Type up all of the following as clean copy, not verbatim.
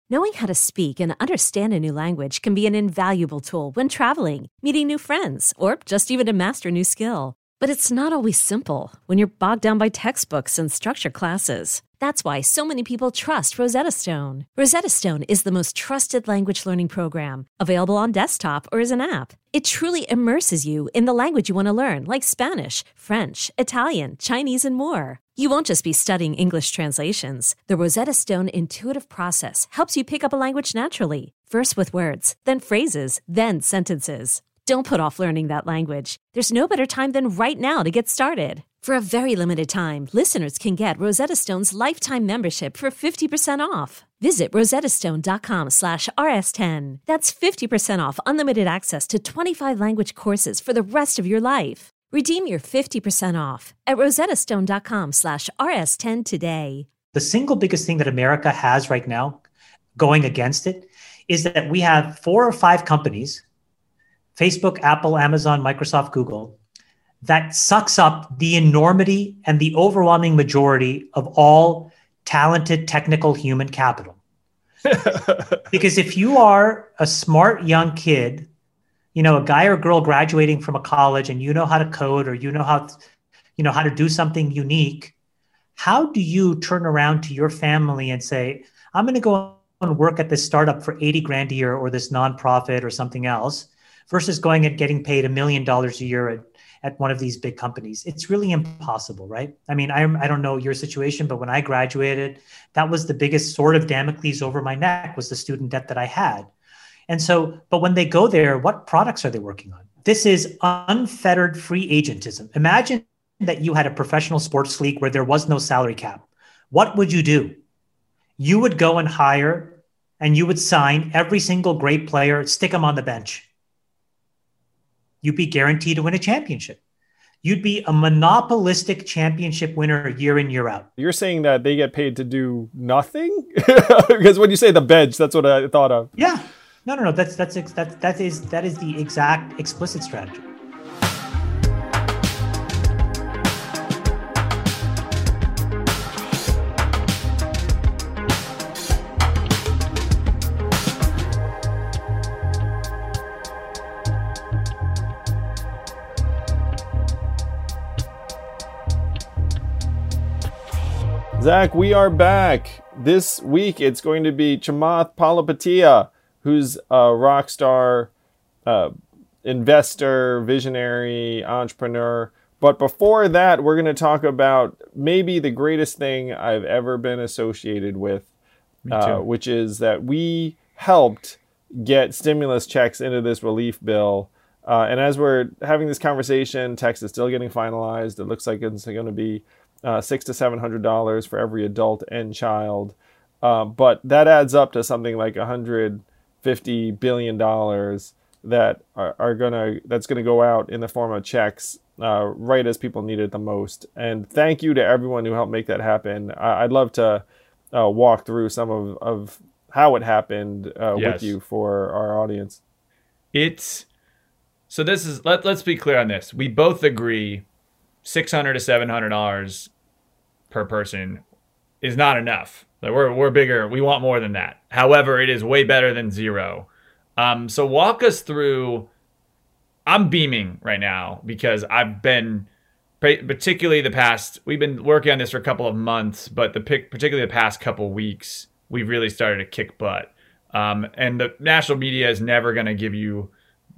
Knowing how to speak and understand a new language can be an invaluable tool when traveling, meeting new friends, or just even to master a new skill. But it's not always simple when you're bogged down by textbooks and structured classes. That's why so many people trust Rosetta Stone. Rosetta Stone is the most trusted language learning program, available on desktop or as an app. It truly immerses you in the language you want to learn, like Spanish, French, Italian, Chinese, and more. You won't just be studying English translations. The Rosetta Stone intuitive process helps you pick up a language naturally, first with words, then phrases, then sentences. Don't put off learning that language. There's no better time than right now to get started. For a very limited time, listeners can get Rosetta Stone's lifetime membership for 50% off. Visit rosettastone.com/rs10. That's 50% off unlimited access to 25 language courses for the rest of your life. Redeem your 50% off at rosettastone.com/rs10 today. The single biggest thing that America has right now going against it is that we have 4 or 5 companies, Facebook, Apple, Amazon, Microsoft, Google, that sucks up the enormity and the overwhelming majority of all talented technical human capital. Because if you are a smart young kid, you know, a guy or girl graduating from a college and you know how to code or you know how to do something unique, how do you turn around to your family and say, I'm going to go and work at this startup for 80 grand a year or this nonprofit or something else, versus going and getting paid $1 million a year at one of these big companies? It's really impossible, right? I mean, I don't know your situation, but when I graduated, that was the biggest sword of Damocles over my neck, was the student debt that I had. And so, but when they go there, what products are they working on? This is unfettered free agentism. Imagine that you had a professional sports league where there was no salary cap. What would you do? You would go and hire and you would sign every single great player, stick them on the bench. You'd be guaranteed to win a championship. You'd be a monopolistic championship winner year in, year out. You're saying that they get paid to do nothing? Because when you say the bench, that's what I thought of. Yeah. No. That is the exact explicit strategy. Zach, we are back. This week, it's going to be Chamath Palihapitiya, who's a rock star, investor, visionary, entrepreneur. But before that, we're going to talk about maybe the greatest thing I've ever been associated with, which is that we helped get stimulus checks into this relief bill. And as we're having this conversation, text is still getting finalized. It looks like it's going to be $600 to $700 for every adult and child. But that adds up to something like $150 billion that's going to go out in the form of checks right as people need it the most. And thank you to everyone who helped make that happen. I'd love to walk through some of how it happened with you for our audience. Let's be clear on this. We both agree $600 to $700 per person is not enough. Like we're bigger. We want more than that. However, it is way better than zero. So walk us through. I'm beaming right now because I've been, particularly we've been working on this for a couple of months, but particularly the past couple weeks, we've really started to kick butt. And the national media is never going to give you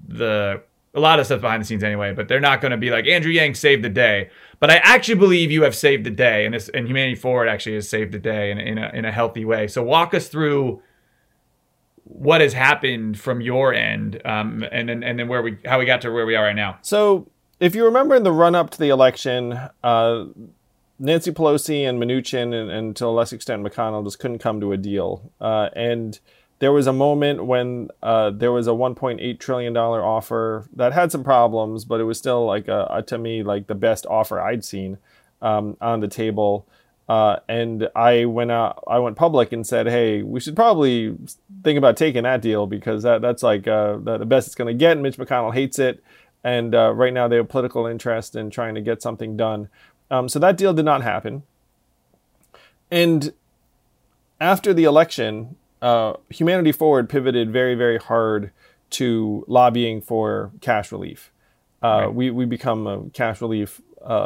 a lot of stuff behind the scenes anyway, but they're not going to be like, Andrew Yang saved the day. But I actually believe you have saved the day, and Humanity Forward actually has saved the day in a healthy way. So walk us through what has happened from your end, and then how we got to where we are right now. So if you remember in the run up to the election, Nancy Pelosi and Mnuchin and to a less extent McConnell just couldn't come to a deal, and there was a moment when there was a $1.8 trillion offer that had some problems, but it was still like to me, like the best offer I'd seen on the table. And I went public and said, hey, we should probably think about taking that deal because that's like the best it's going to get. Mitch McConnell hates it. And right now they have political interest in trying to get something done. So that deal did not happen. And after the election, Humanity Forward pivoted very, very hard to lobbying for cash relief. Right. We become a cash relief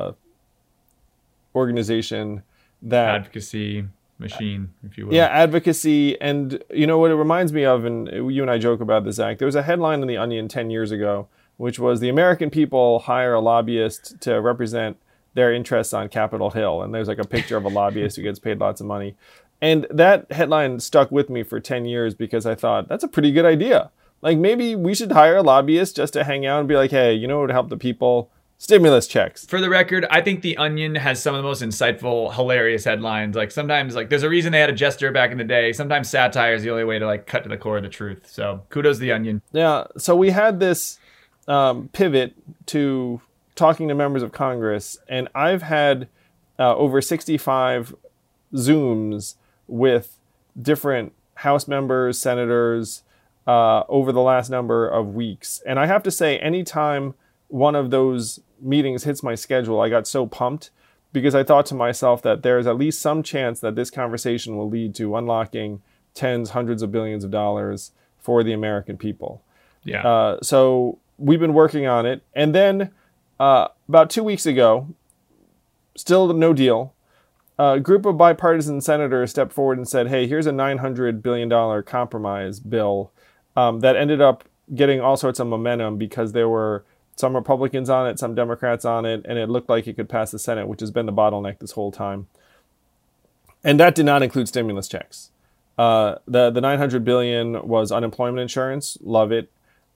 organization that advocacy machine, if you will. Yeah, advocacy. And you know what it reminds me of, and you and I joke about this, Zach, there was a headline in The Onion 10 years ago, which was the American people hire a lobbyist to represent their interests on Capitol Hill. And there's like a picture of a lobbyist who gets paid lots of money. And that headline stuck with me for 10 years because I thought, that's a pretty good idea. Like, maybe we should hire a lobbyist just to hang out and be like, hey, you know what would help the people? Stimulus checks. For the record, I think The Onion has some of the most insightful, hilarious headlines. Like, sometimes, like, there's a reason they had a jester back in the day. Sometimes satire is the only way to, like, cut to the core of the truth. So kudos to The Onion. Yeah. So we had this pivot to talking to members of Congress, and I've had over 65 Zooms with different House members, senators, over the last number of weeks. And I have to say, anytime one of those meetings hits my schedule, I got so pumped because I thought to myself that there's at least some chance that this conversation will lead to unlocking tens, hundreds of billions of dollars for the American people. Yeah. So we've been working on it. And then about 2 weeks ago, still no deal, a group of bipartisan senators stepped forward and said, hey, here's a $900 billion compromise bill that ended up getting all sorts of momentum because there were some Republicans on it, some Democrats on it, and it looked like it could pass the Senate, which has been the bottleneck this whole time. And that did not include stimulus checks. The $900 billion was unemployment insurance, love it.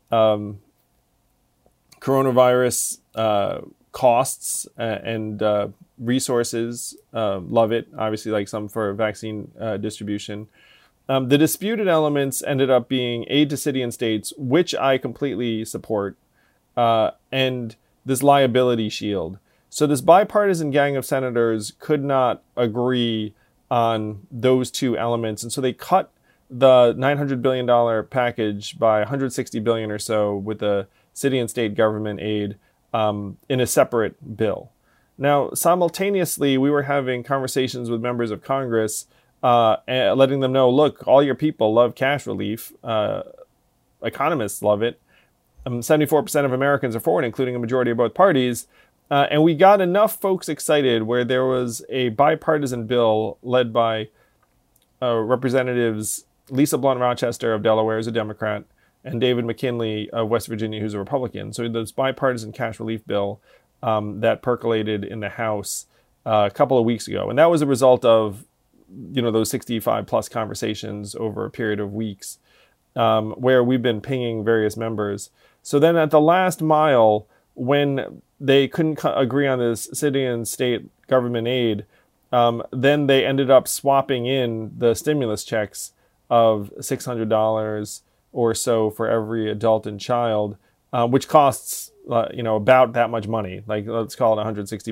Coronavirus costs and resources, love it. Obviously, like some for vaccine distribution. The disputed elements ended up being aid to city and states, which I completely support, and this liability shield. So this bipartisan gang of senators could not agree on those two elements, and so they cut the $900 billion package by $160 billion or so with the city and state government aid in a separate bill. Now, simultaneously, we were having conversations with members of Congress, letting them know, look, all your people love cash relief. Economists love it. 74% of Americans are for it, including a majority of both parties. And we got enough folks excited where there was a bipartisan bill led by Representatives Lisa Blunt Rochester of Delaware, who's a Democrat, and David McKinley of West Virginia, who's a Republican. So this bipartisan cash relief bill that percolated in the House a couple of weeks ago. And that was a result of, those 65 plus conversations over a period of weeks where we've been pinging various members. So then at the last mile, when they couldn't agree on this city and state government aid, then they ended up swapping in the stimulus checks of $600 or so for every adult and child, which costs, about that much money. Like, let's call it $160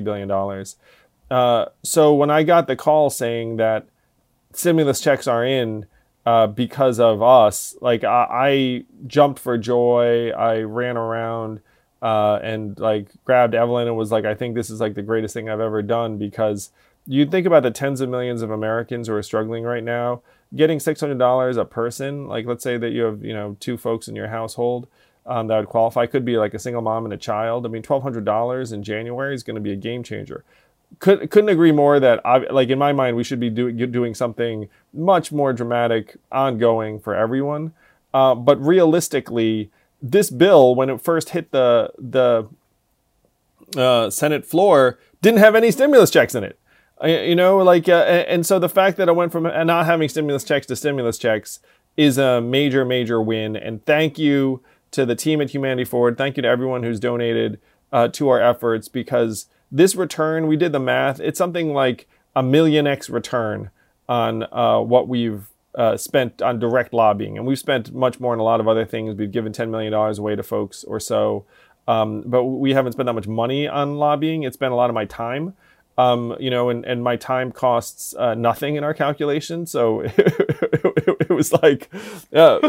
billion. So when I got the call saying that stimulus checks are in because of us, like I jumped for joy. I ran around and like grabbed Evelyn and was like, I think this is like the greatest thing I've ever done, because you think about the tens of millions of Americans who are struggling right now, getting $600 a person. Like, let's say that you have, two folks in your household that would qualify. Could be like a single mom and a child. I mean, $1,200 in January is going to be a game changer. Couldn't agree more that, like, in my mind, we should be doing something much more dramatic, ongoing for everyone. But realistically, this bill, when it first hit the Senate floor, didn't have any stimulus checks in it. And so the fact that I went from not having stimulus checks to stimulus checks is a major, major win. And thank you to the team at Humanity Forward. Thank you to everyone who's donated to our efforts, because this return, we did the math, it's something like a 1,000,000x return on what we've spent on direct lobbying. And we've spent much more on a lot of other things. We've given $10 million away to folks or so. But we haven't spent that much money on lobbying. It's been a lot of my time. And my time costs nothing in our calculation. So it was like, but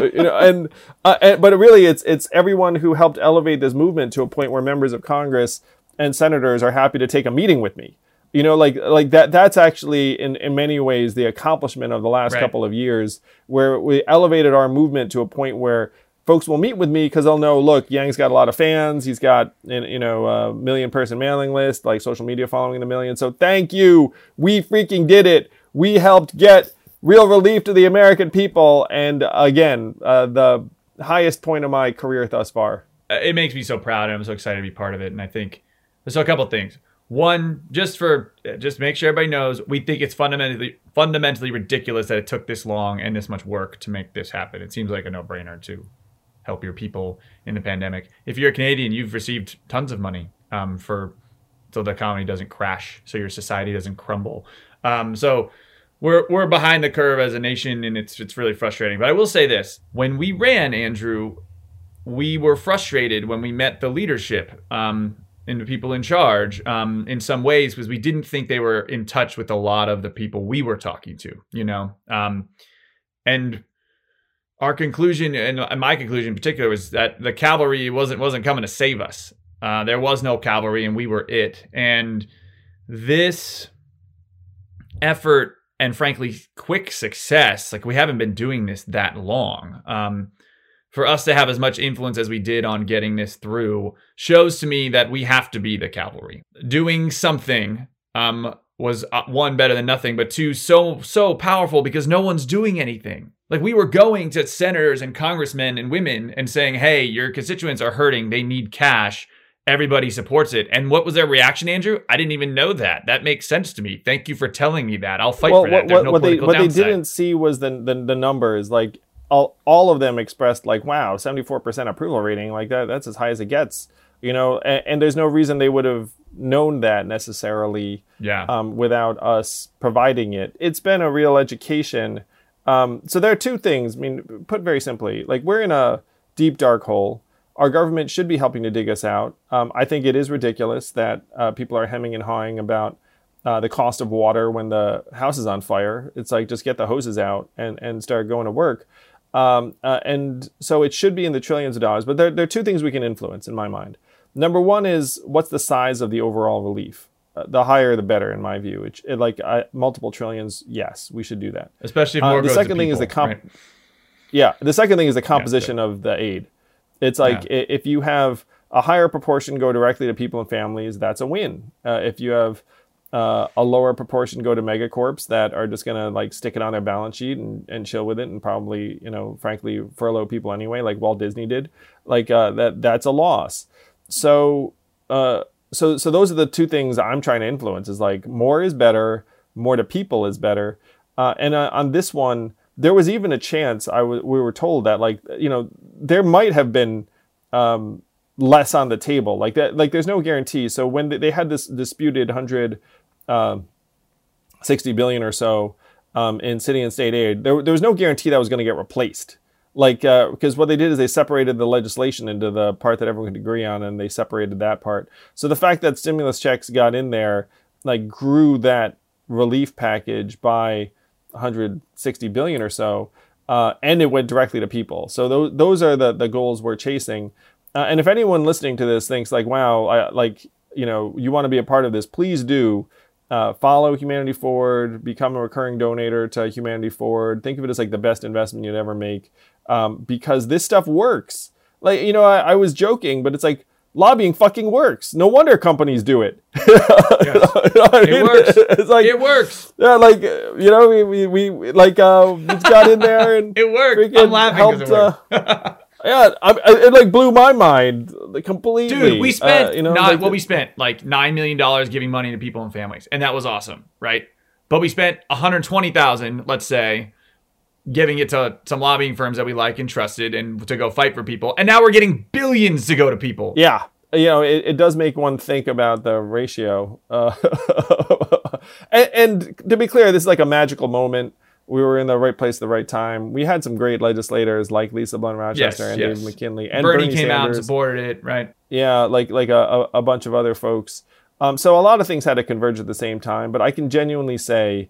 really it's everyone who helped elevate this movement to a point where members of Congress and senators are happy to take a meeting with me. You know, like that's actually in many ways the accomplishment of the last couple of years, where we elevated our movement to a point where folks will meet with me because they'll know, look, Yang's got a lot of fans. He's got, you know, a 1 million person mailing list, like social media following the million. So thank you. We freaking did it. We helped get real relief to the American people. And again, the highest point of my career thus far. It makes me so proud, and I'm so excited to be part of it. And I think there's a couple of things. One, just make sure everybody knows, we think it's fundamentally ridiculous that it took this long and this much work to make this happen. It seems like a no-brainer to help your people in the pandemic. If you're a Canadian, you've received tons of money so the economy doesn't crash, so your society doesn't crumble. So we're behind the curve as a nation, and it's really frustrating. But I will say this: when we ran, Andrew, we were frustrated when we met the leadership and the people in charge in some ways, because we didn't think they were in touch with a lot of the people we were talking to, you know. And our conclusion, and my conclusion in particular, was that the cavalry wasn't coming to save us. There was no cavalry, and we were it. And this effort, and frankly, quick success, like, we haven't been doing this that long. For us to have as much influence as we did on getting this through shows to me that we have to be the cavalry. Doing something was, one, better than nothing, but two, so powerful because no one's doing anything. Like, we were going to senators and congressmen and women and saying, hey, your constituents are hurting. They need cash. Everybody supports it. And what was their reaction, Andrew? I didn't even know that. That makes sense to me. Thank you for telling me that. I'll fight for that. There's no political downside. What they didn't see was the numbers. Like, all of them expressed, like, wow, 74% approval rating. Like, that's as high as it gets. You know, and there's no reason they would have known that necessarily without us providing it. It's been a real education. So there are two things. I mean, put very simply, like, we're in a deep, dark hole. Our government should be helping to dig us out. I think it is ridiculous that people are hemming and hawing about the cost of water when the house is on fire. It's like, just get the hoses out and start going to work. And so it should be in the trillions of dollars. But there are two things we can influence, in my mind. Number one is, what's the size of the overall relief? The higher, the better, in my view. Multiple trillions, yes, we should do that. Especially if more goes to people, the second thing is the composition of the aid. It's like, if you have a higher proportion go directly to people and families, that's a win. If you have a lower proportion go to megacorps that are just going to, like, stick it on their balance sheet and chill with it, and probably, you know, frankly, furlough people anyway, like Walt Disney did, like, that's a loss. So those are the two things I'm trying to influence, is like, more is better, more to people is better. And on this one, there was even a chance we were told that, like, you know, there might have been less on the table, like that. Like, there's no guarantee. So when they had this disputed 160 billion or so in city and state aid, there was no guarantee that was going to get replaced. Like, because what they did is they separated the legislation into the part that everyone could agree on, and they separated that part. So the fact that stimulus checks got in there, like, grew that relief package by 160 billion or so, and it went directly to people. So those are the goals we're chasing. And if anyone listening to this thinks, like, wow, you want to be a part of this, please do. Follow Humanity Forward, become a recurring donator to Humanity Forward. Think of it as, like, the best investment you'd ever make, because this stuff works. Like, you know, I was joking, but it's like, lobbying fucking works. No wonder companies do it. Yes. It works. It's like, it works. Yeah, like, you know, we like just got in there and it worked. I'm laughing because it worked. Yeah, it like blew my mind completely. Dude, we spent we spent like $9 million giving money to people and families, and that was awesome, right? But we spent $120,000, let's say, giving it to some lobbying firms that we like and trusted, and to go fight for people, and now we're getting billions to go to people. Yeah, you know, it does make one think about the ratio. And to be clear, this is like a magical moment. We were in the right place at the right time. We had some great legislators like Lisa Blunt Rochester and David McKinley. And Bernie came out and supported it, right? Yeah, like a bunch of other folks. So a lot of things had to converge at the same time. But I can genuinely say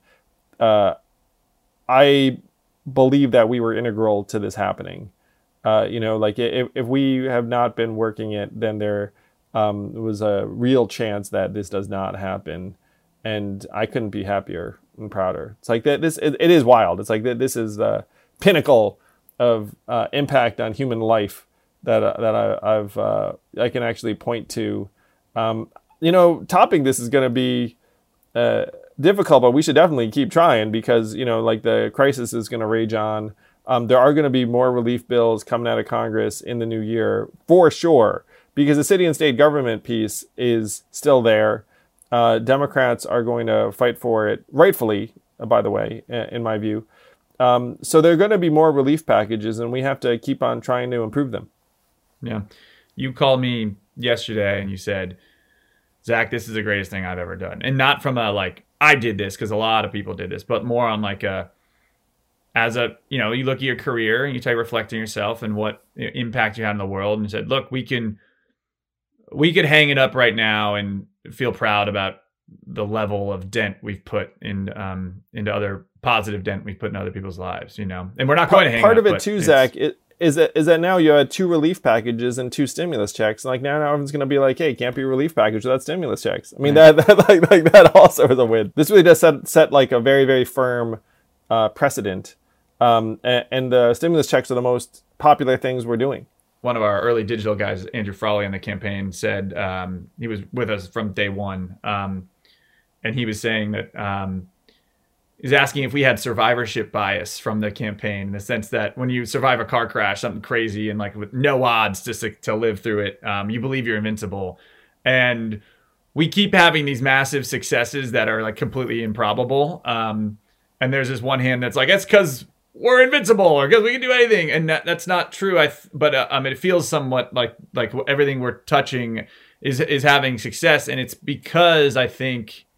I believe that we were integral to this happening. You know, like if we have not been working it, then there was a real chance that this does not happen. And I couldn't be happier and prouder. It's like that. It is wild. It's like this is the pinnacle of impact on human life that I can actually point to. Topping this is going to be difficult, but we should definitely keep trying because like the crisis is going to rage on. There are going to be more relief bills coming out of Congress in the new year for sure, because the city and state government piece is still there. Democrats are going to fight for it, rightfully, by the way, in my view. So there are going to be more relief packages, and we have to keep on trying to improve them. Yeah. You called me yesterday and you said, Zach, this is the greatest thing I've ever done. And not from a, like, I did this because a lot of people did this, but more on like you look at your career and you try to reflect on yourself and what impact you had in the world, and you said, look, we could hang it up right now and feel proud about the level of dent we've put into other positive dent we've put in other people's lives, and we're not going to hang part up, of it too, Zach, is that now you had 2 relief packages and 2 stimulus checks. Like now everyone's going to be like, hey, can't be a relief package without stimulus checks. I mean, that also is a win. This really does set like a very, very firm precedent. And the stimulus checks are the most popular things we're doing. One of our early digital guys, Andrew Frawley on the campaign, said he was with us from day one. And he was saying that he's asking if we had survivorship bias from the campaign, in the sense that when you survive a car crash, something crazy, and like with no odds to live through it, you believe you're invincible. And we keep having these massive successes that are like completely improbable. And there's this one hand that's like, it's because we're invincible or because we can do anything. And that's not true. But it feels somewhat like everything we're touching is having success. And it's because I think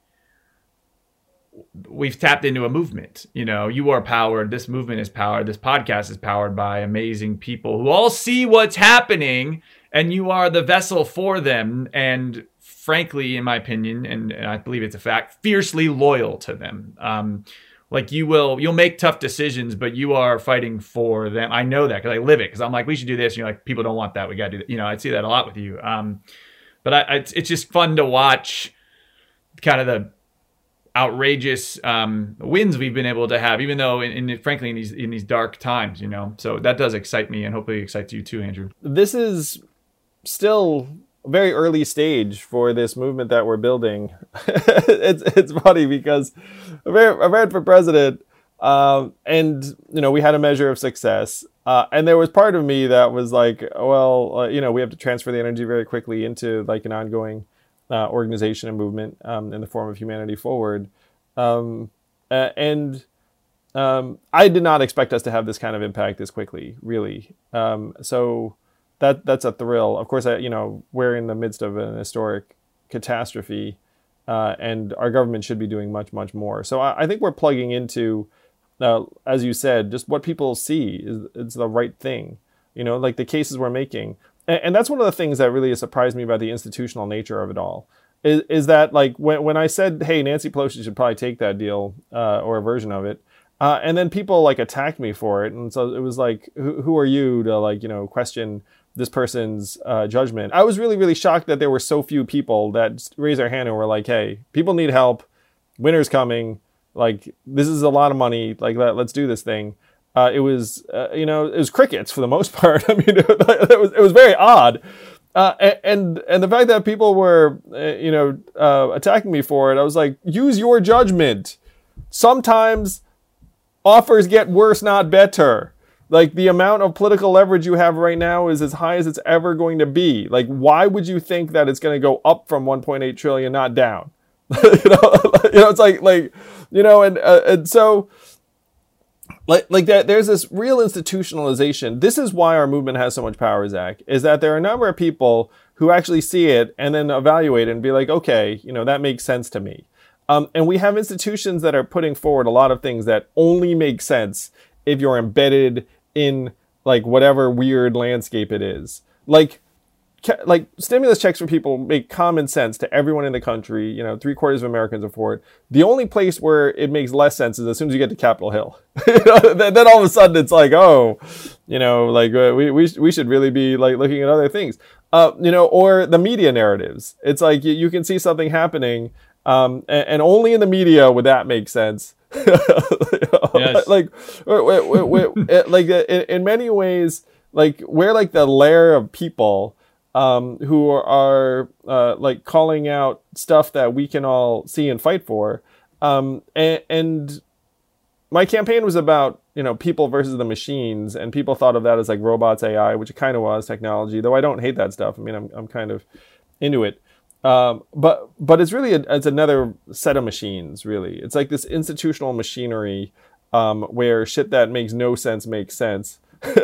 we've tapped into a movement. You are powered. This movement is powered. This podcast is powered by amazing people who all see what's happening, and you are the vessel for them. And frankly, in my opinion, and I believe it's a fact, fiercely loyal to them. Like you'll make tough decisions, but you are fighting for them. I know that because I live it. Because I'm like, we should do this. And you're like, people don't want that. We got to do that. I see that a lot with you. But it's just fun to watch kind of the outrageous wins we've been able to have, even though frankly in these dark times. So that does excite me, and hopefully it excites you too, Andrew. This is still a very early stage for this movement that we're building. It's funny because I ran for president, and we had a measure of success, and there was part of me that was like, well, we have to transfer the energy very quickly into like an ongoing organization and movement in the form of Humanity Forward. I did not expect us to have this kind of impact this quickly, really. So that's a thrill. Of course, we're in the midst of an historic catastrophe, and our government should be doing much, much more. So I think we're plugging into, as you said, just what people see is the right thing. Like the cases we're making. And that's one of the things that really surprised me about the institutional nature of it all, is that like when I said, hey, Nancy Pelosi should probably take that deal or a version of it, and then people like attacked me for it. And so it was like, who are you to question this person's judgment? I was really, really shocked that there were so few people that raised their hand and were like, hey, people need help. Winter's coming. Like, this is a lot of money. Like, let's do this thing. It was crickets for the most part. I mean, it was very odd. And the fact that people were, attacking me for it, I was like, use your judgment. Sometimes offers get worse, not better. Like, the amount of political leverage you have right now is as high as it's ever going to be. Like, why would you think that it's going to go up from 1.8 trillion, not down? It's and so. Like that, there's this real institutionalization. This is why our movement has so much power, Zach, is that there are a number of people who actually see it and then evaluate it and be like, okay, that makes sense to me. And we have institutions that are putting forward a lot of things that only make sense if you're embedded in like whatever weird landscape it is. Like stimulus checks for people make common sense to everyone in the country. 3/4 of Americans are for it. The only place where it makes less sense is as soon as you get to Capitol Hill. Then all of a sudden it's like, we should really be like looking at other things. Or the media narratives. It's like you can see something happening And only in the media would that make sense. Yes. Like, in many ways, like we're like the layer of people who are like calling out stuff that we can all see and fight for. And my campaign was about, people versus the machines, and people thought of that as like robots, AI, which it kind of was, technology, though I don't hate that stuff. I mean, I'm kind of into it. But it's really, it's another set of machines, really. It's like this institutional machinery where shit that makes no sense makes sense.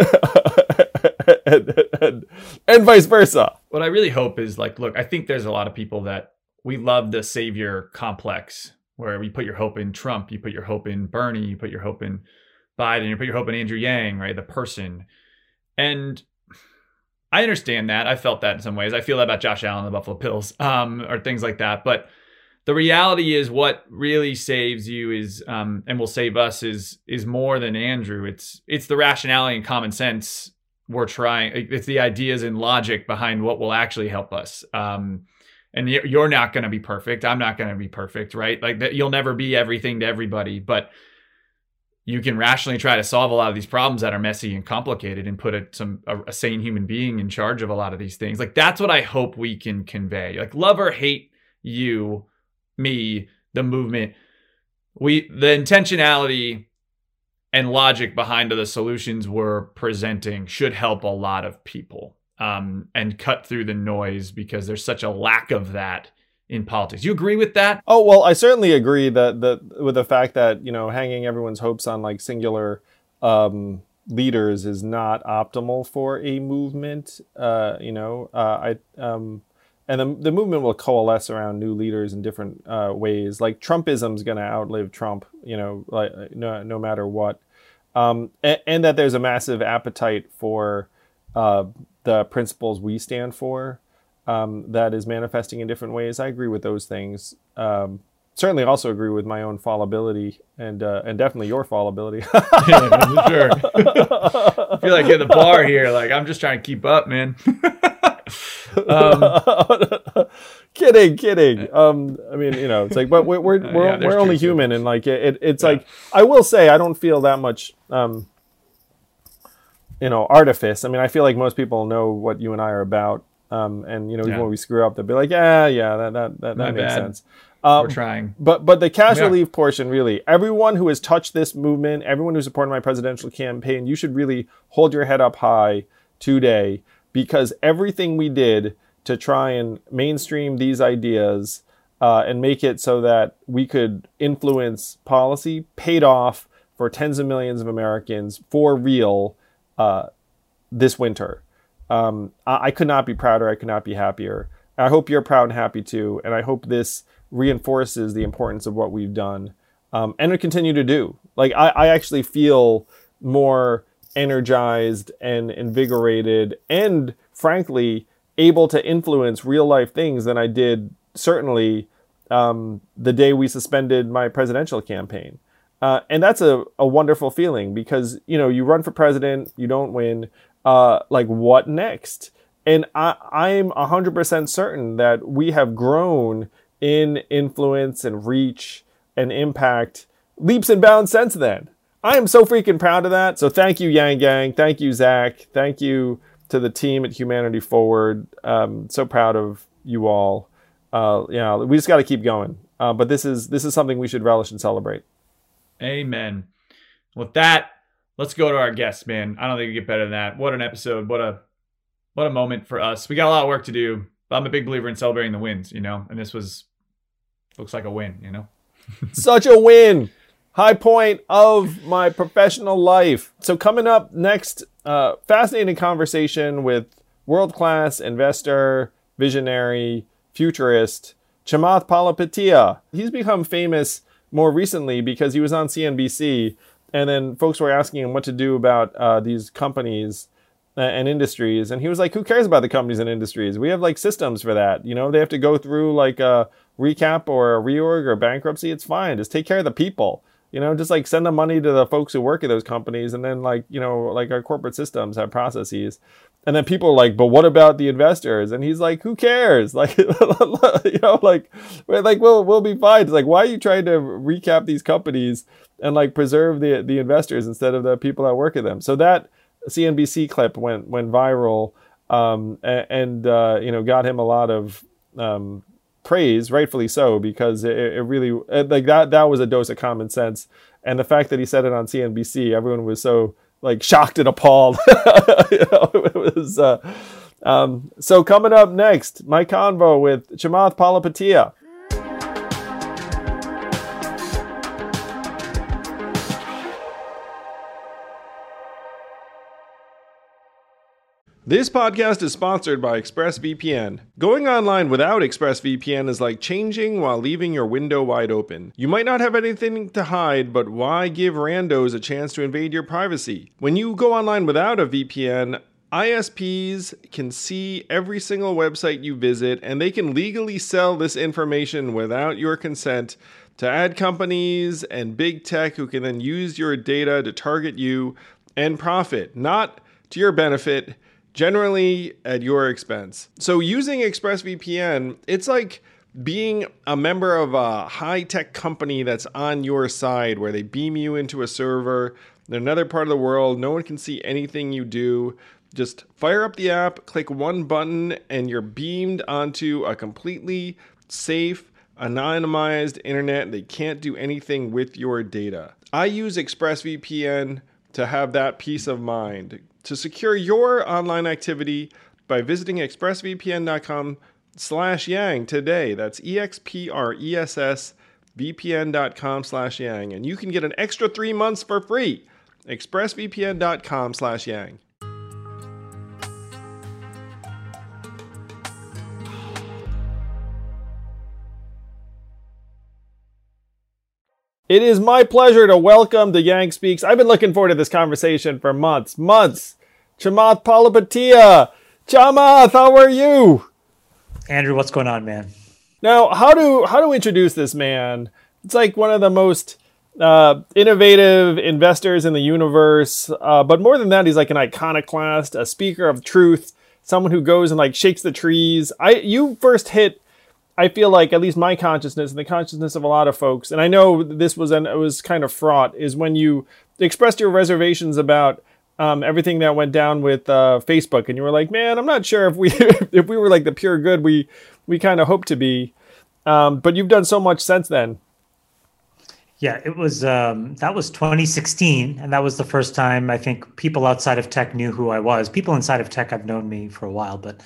and vice versa. What I really hope is like, look, I think there's a lot of people that we love the savior complex, where you put your hope in Trump, you put your hope in Bernie, you put your hope in Biden, you put your hope in Andrew Yang, right? The person. And I understand that. I felt that in some ways. I feel that about Josh Allen, the Buffalo Bills, or things like that. But the reality is, what really saves you is, and will save us is more than Andrew. It's the rationality and common sense we're trying. It's the ideas and logic behind what will actually help us. And you're not going to be perfect. I'm not going to be perfect, right? Like that, you'll never be everything to everybody, but you can rationally try to solve a lot of these problems that are messy and complicated, and put a sane human being in charge of a lot of these things. Like that's what I hope we can convey. Like love or hate you, me, the movement, the intentionality and logic behind the solutions we're presenting should help a lot of people, and cut through the noise, because there's such a lack of that in politics. You agree with that? Oh, well, I certainly agree that with the fact that, hanging everyone's hopes on like singular leaders is not optimal for a movement. And the movement will coalesce around new leaders in different ways. Like Trumpism is going to outlive Trump, like no matter what. And that there's a massive appetite for the principles we stand for. That is manifesting in different ways. I agree with those things. Certainly also agree with my own fallibility and definitely your fallibility. Yeah, sure. I feel like at the bar here, like I'm just trying to keep up, man. Kidding. I mean, it's like, but we're only human, and like it's like, I will say I don't feel that much artifice. I mean, I feel like most people know what you and I are about. And even when we screw up, they'll be like, that makes sense. We're trying. But the cash relief portion, really, everyone who has touched this movement, everyone who supported my presidential campaign, you should really hold your head up high today, because everything we did to try and mainstream these ideas and make it so that we could influence policy paid off for tens of millions of Americans for real this winter. I could not be prouder. I could not be happier. I hope you're proud and happy too. And I hope this reinforces the importance of what we've done and we continue to do. Like, I actually feel more energized and invigorated and, frankly, able to influence real life things than I did certainly the day we suspended my presidential campaign. And that's a wonderful feeling, because, you run for president, you don't win. Like, what next? And I'm 100% certain that we have grown in influence and reach and impact leaps and bounds since then. I am so freaking proud of that. So thank you, Yang Gang. Thank you, Zach. Thank you to the team at Humanity Forward. So proud of you all. We just got to keep going. But this is something we should relish and celebrate. Amen. With that, let's go to our guests, man. I don't think we get better than that. What an episode. What a moment for us. We got a lot of work to do, but I'm a big believer in celebrating the wins, and this looks like a win, Such a win. High point of my professional life. So coming up next, fascinating conversation with world-class investor, visionary, futurist, Chamath Palihapitiya. He's become famous more recently because he was on CNBC, and then folks were asking him what to do about these companies and industries. And he was like, who cares about the companies and industries? We have like systems for that. They have to go through like a recap or a reorg or bankruptcy. It's fine. Just take care of the people. Just like send the money to the folks who work at those companies. And then like, like our corporate systems have processes. And then people are like, but what about the investors? And he's like, who cares? Like, we'll be fine. It's like, why are you trying to recap these companies and like preserve the investors instead of the people that work at them? So that CNBC clip went viral, and got him a lot of praise, rightfully so, because it really like that was a dose of common sense. And the fact that he said it on CNBC, everyone was so like shocked and appalled. It was so coming up next, my convo with Chamath Palihapitiya. This podcast is sponsored by ExpressVPN. Going online without ExpressVPN is like changing while leaving your window wide open. You might not have anything to hide, but why give randos a chance to invade your privacy? When you go online without a VPN, ISPs can see every single website you visit, and they can legally sell this information without your consent to ad companies and big tech who can then use your data to target you and profit, not to your benefit, generally at your expense. So using ExpressVPN, it's like being a member of a high-tech company that's on your side, where they beam you into a server in another part of the world. No one can see anything you do. Just fire up the app, click one button, and you're beamed onto a completely safe, anonymized internet. They can't do anything with your data. I use ExpressVPN to have that peace of mind. To secure your online activity by visiting expressvpn.com/yang today. That's expressvpn.com/yang. And you can get an extra 3 months for free. expressvpn.com/yang. It is my pleasure to welcome to Yang Speaks. I've been looking forward to this conversation for months. Chamath Palihapitiya. Chamath, how are you? Andrew, what's going on, man? Now, how to introduce this man? It's like one of the most innovative investors in the universe. But more than that, he's like an iconoclast, a speaker of truth, someone who goes and like shakes the trees. You first hit, I feel like, at least my consciousness and the consciousness of a lot of folks, and I know it was kind of fraught, is when you expressed your reservations about everything that went down with Facebook, and you were like, man, I'm not sure if we if we were like the pure good we kind of hope to be, but you've done so much since then. Yeah, it was that was 2016, and that was the first time I think people outside of tech knew who I was. People inside of tech have known me for a while, but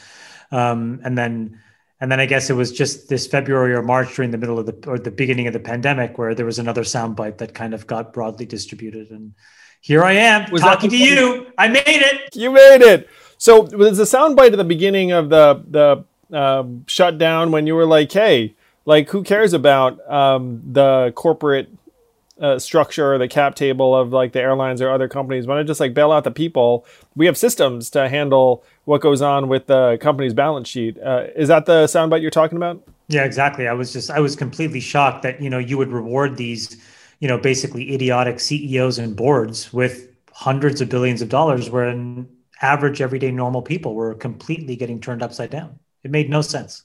and then I guess it was just this February or March during the middle of the beginning of the pandemic where there was another soundbite that kind of got broadly distributed, and here I am talking to you. I made it. You made it. So was the soundbite at the beginning of the shutdown when you were like, hey, like who cares about the corporate structure or the cap table of like the airlines or other companies? Why not just like bail out the people? We have systems to handle what goes on with the company's balance sheet. Is that the soundbite you're talking about? Yeah, exactly. I was completely shocked that, you would reward these, basically idiotic CEOs and boards with hundreds of billions of dollars, when average, everyday, normal people were completely getting turned upside down. It made no sense.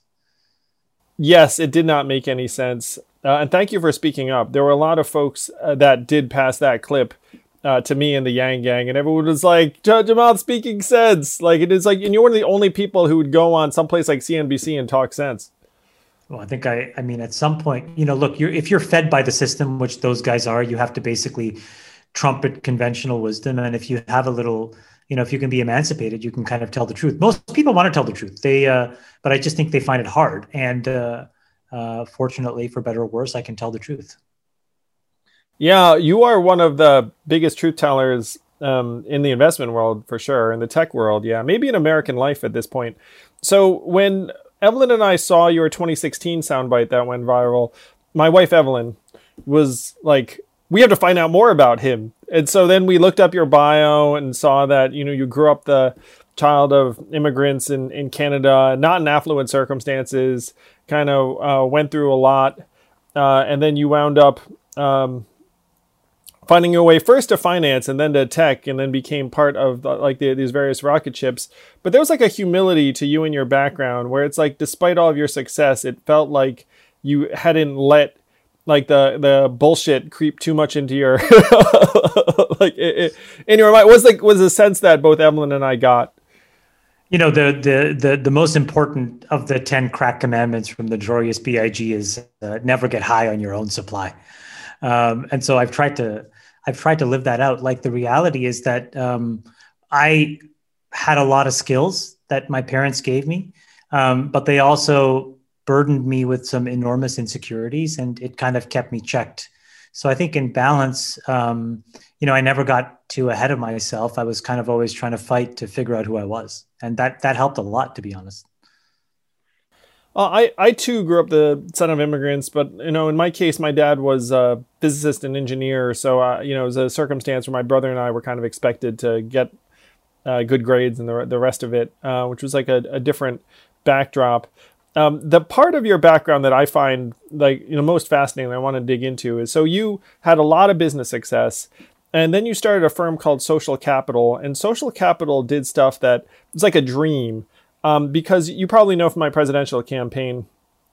Yes, it did not make any sense. And thank you for speaking up. There were a lot of folks that did pass that clip to me and the Yang Gang, and everyone was like, Chamath speaking sense. Like, it is like, and you're one of the only people who would go on someplace like CNBC and talk sense. Well, I think I mean, at some point, look, if you're fed by the system, which those guys are, you have to basically trumpet conventional wisdom. And if you have a little, if you can be emancipated, you can kind of tell the truth. Most people want to tell the truth. But I just think they find it hard. And fortunately, for better or worse, I can tell the truth. Yeah, you are one of the biggest truth tellers in the investment world, for sure, in the tech world. Yeah, maybe in American life at this point. So when Evelyn and I saw your 2016 soundbite that went viral, my wife, Evelyn, was like, we have to find out more about him. And so then we looked up your bio and saw that, you grew up the child of immigrants in Canada, not in affluent circumstances, kind of went through a lot. And then you wound up finding your way first to finance and then to tech, and then became part of these various rocket ships. But there was like a humility to you and your background where it's like, despite all of your success, it felt like you hadn't let like the bullshit creep too much into your in your mind. Was a sense that both Evelyn and I got. You know, the most important of the 10 crack commandments from the Notorious B.I.G. is never get high on your own supply. And so I've tried to live that out. Like, the reality is that I had a lot of skills that my parents gave me, but they also burdened me with some enormous insecurities, and it kind of kept me checked. So I think in balance, I never got too ahead of myself. I was kind of always trying to fight to figure out who I was. And that helped a lot, to be honest. I too grew up the son of immigrants, but, in my case, my dad was a physicist and engineer. So, it was a circumstance where my brother and I were kind of expected to get good grades and the rest of it, which was like a different backdrop. The part of your background that I find most fascinating, I want to dig into, is so you had a lot of business success, and then you started a firm called Social Capital, and Social Capital did stuff that was like a dream. Because you probably know from my presidential campaign,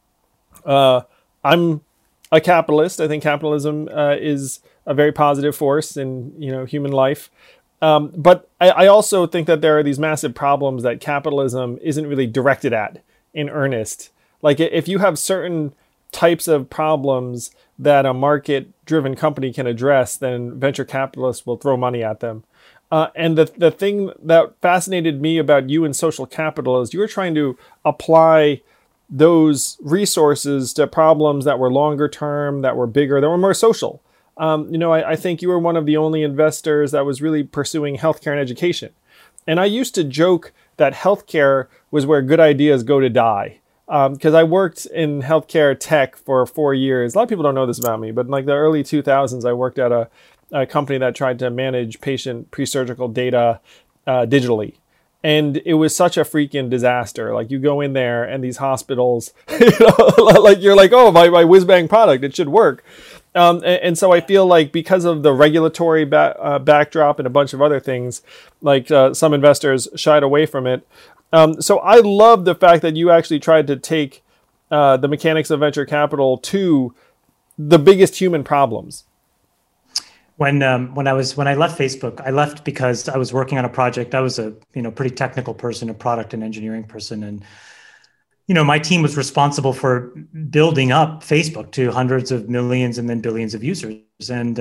I'm a capitalist. I think capitalism is a very positive force in human life. But I also think that there are these massive problems that capitalism isn't really directed at in earnest. Like, if you have certain types of problems that a market-driven company can address, then venture capitalists will throw money at them. And the thing that fascinated me about you and Social Capital is you were trying to apply those resources to problems that were longer term, that were bigger, that were more social. I think you were one of the only investors that was really pursuing healthcare and education. And I used to joke that healthcare was where good ideas go to die. Because I worked in healthcare tech for 4 years. A lot of people don't know this about me, but in like the early 2000s, I worked at a company that tried to manage patient pre-surgical data digitally. And it was such a freaking disaster. Like, you go in there and these hospitals, you're like, oh, my whiz-bang product, it should work. And so I feel like because of the regulatory backdrop and a bunch of other things, some investors shied away from it. So I love the fact that you actually tried to take the mechanics of venture capital to the biggest human problems. When I left Facebook, I left because I was working on a project. I was a pretty technical person, a product and engineering person, and my team was responsible for building up Facebook to hundreds of millions and then billions of users. And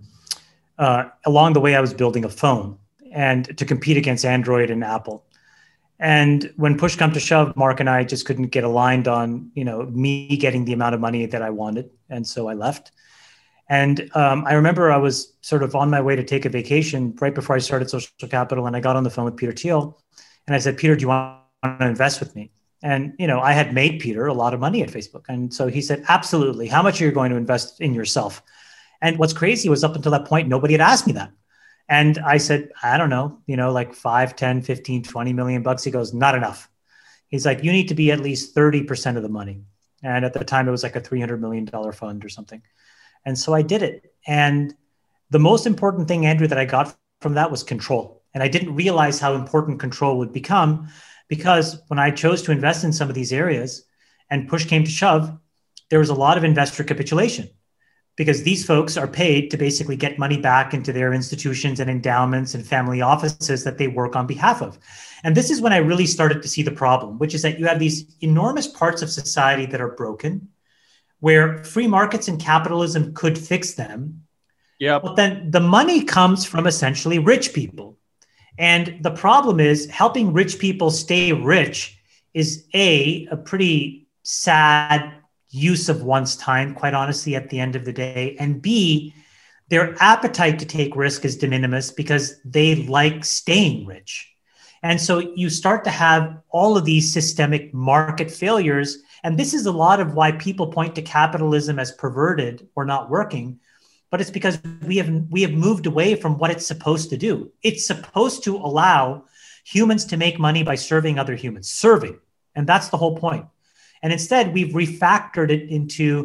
along the way, I was building a phone and to compete against Android and Apple. And when push come to shove, Mark and I just couldn't get aligned on me getting the amount of money that I wanted, and so I left. And I remember I was sort of on my way to take a vacation right before I started Social Capital, and I got on the phone with Peter Thiel, and I said, Peter, do you want to invest with me? And I had made Peter a lot of money at Facebook, and so he said, absolutely. How much are you going to invest in yourself? And what's crazy was up until that point, nobody had asked me that. And I said, I don't know, like 5, 10, 15, 20 million bucks. He goes, not enough. He's like, you need to be at least 30% of the money. And at the time, it was like a $300 million fund or something. And so I did it. And the most important thing, Andrew, that I got from that was control. And I didn't realize how important control would become, because when I chose to invest in some of these areas and push came to shove, there was a lot of investor capitulation, because these folks are paid to basically get money back into their institutions and endowments and family offices that they work on behalf of. And this is when I really started to see the problem, which is that you have these enormous parts of society that are broken, where free markets and capitalism could fix them. Yeah. But then the money comes from essentially rich people. And the problem is helping rich people stay rich is a pretty sad use of one's time, quite honestly, at the end of the day. And B, their appetite to take risk is de minimis because they like staying rich. And so you start to have all of these systemic market failures. And this is a lot of why people point to capitalism as perverted or not working. But it's because we have moved away from what it's supposed to do. It's supposed to allow humans to make money by serving other humans, serving. And that's the whole point. And instead, we've refactored it into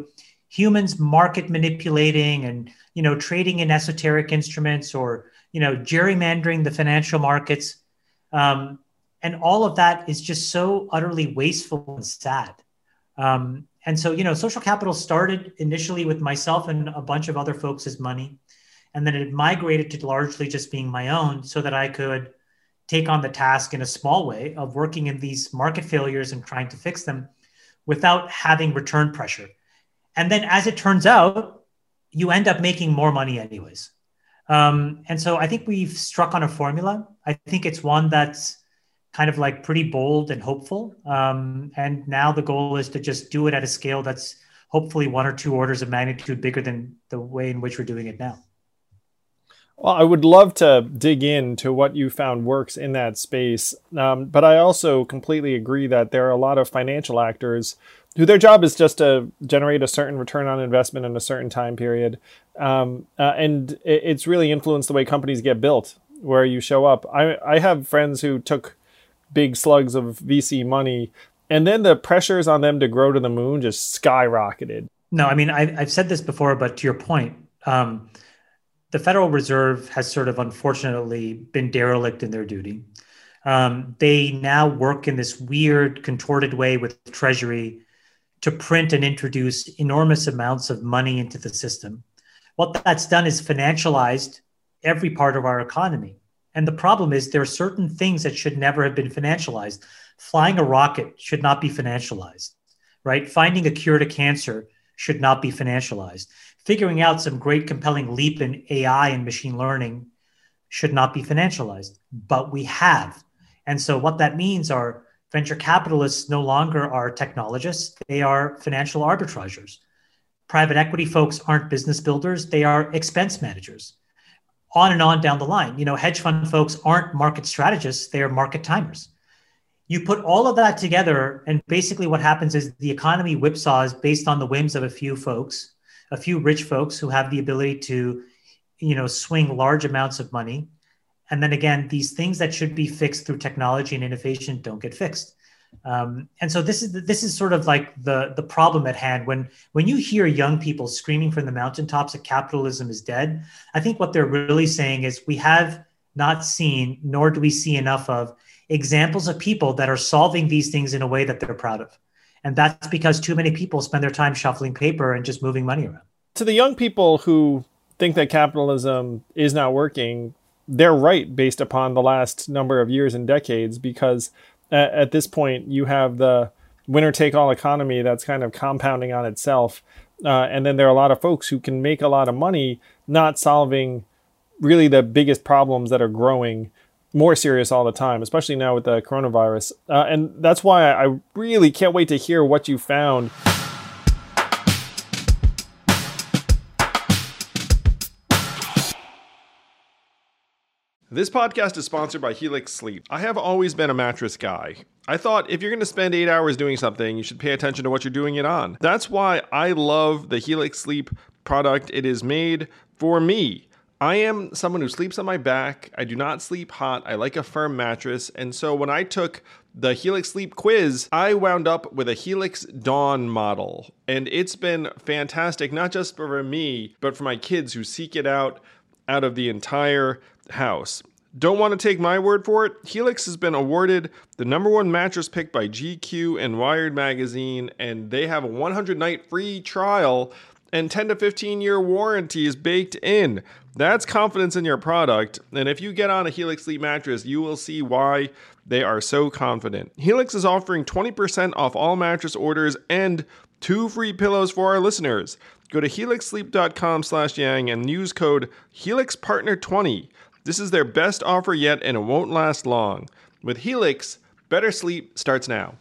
humans market manipulating and, trading in esoteric instruments or, gerrymandering the financial markets. And all of that is just so utterly wasteful and sad. And so, social capital started initially with myself and a bunch of other folks' money. And then it migrated to largely just being my own so that I could take on the task in a small way of working in these market failures and trying to fix them without having return pressure. And then as it turns out, you end up making more money anyways. And so I think we've struck on a formula. I think it's one that's kind of like pretty bold and hopeful. And now the goal is to just do it at a scale that's hopefully 1 or 2 orders of magnitude bigger than the way in which we're doing it now. Well, I would love to dig into what you found works in that space. But I also completely agree that there are a lot of financial actors who their job is just to generate a certain return on investment in a certain time period. And it's really influenced the way companies get built, where you show up. I have friends who took big slugs of VC money, and then the pressures on them to grow to the moon just skyrocketed. No, I mean, I've said this before, but to your point, the Federal Reserve has sort of unfortunately been derelict in their duty. They now work in this weird, contorted way with Treasury to print and introduce enormous amounts of money into the system. What that's done is financialized every part of our economy. And the problem is there are certain things that should never have been financialized. Flying a rocket should not be financialized, right? Finding a cure to cancer should not be financialized. Figuring out some great compelling leap in AI and machine learning should not be financialized, but we have. And so what that means are venture capitalists no longer are technologists, they are financial arbitrageurs. Private equity folks aren't business builders, they are expense managers. On and on down the line. Hedge fund folks aren't market strategists, they are market timers. You put all of that together, and basically what happens is the economy whipsaws based on the whims of a few folks, a few rich folks who have the ability to, swing large amounts of money. And then again, these things that should be fixed through technology and innovation don't get fixed. And so this is sort of like the problem at hand. When you hear young people screaming from the mountaintops that capitalism is dead, I think what they're really saying is we have not seen, nor do we see enough of, examples of people that are solving these things in a way that they're proud of. And that's because too many people spend their time shuffling paper and just moving money around. To the young people who think that capitalism is not working, they're right based upon the last number of years and decades, because at this point you have the winner-take-all economy that's kind of compounding on itself. And then there are a lot of folks who can make a lot of money not solving really the biggest problems that are growing more serious all the time, especially now with the coronavirus. And that's why I really can't wait to hear what you found. This podcast is sponsored by Helix Sleep. I have always been a mattress guy. I thought if you're going to spend 8 hours doing something, you should pay attention to what you're doing it on. That's why I love the Helix Sleep product. It is made for me. I am someone who sleeps on my back. I do not sleep hot. I like a firm mattress. And so when I took the Helix Sleep quiz, I wound up with a Helix Dawn model. And it's been fantastic, not just for me, but for my kids who seek it out of the entire house. Don't want to take my word for it? Helix has been awarded the #1 mattress pick by GQ and Wired magazine, and they have a 100-night free trial and 10 to 15-year warranty is baked in. That's confidence in your product, and if you get on a Helix Sleep mattress, you will see why they are so confident. Helix is offering 20% off all mattress orders and 2 free pillows for our listeners. Go to helixsleep.com/yang and use code HelixPartner20. This is their best offer yet, and it won't last long. With Helix, better sleep starts now.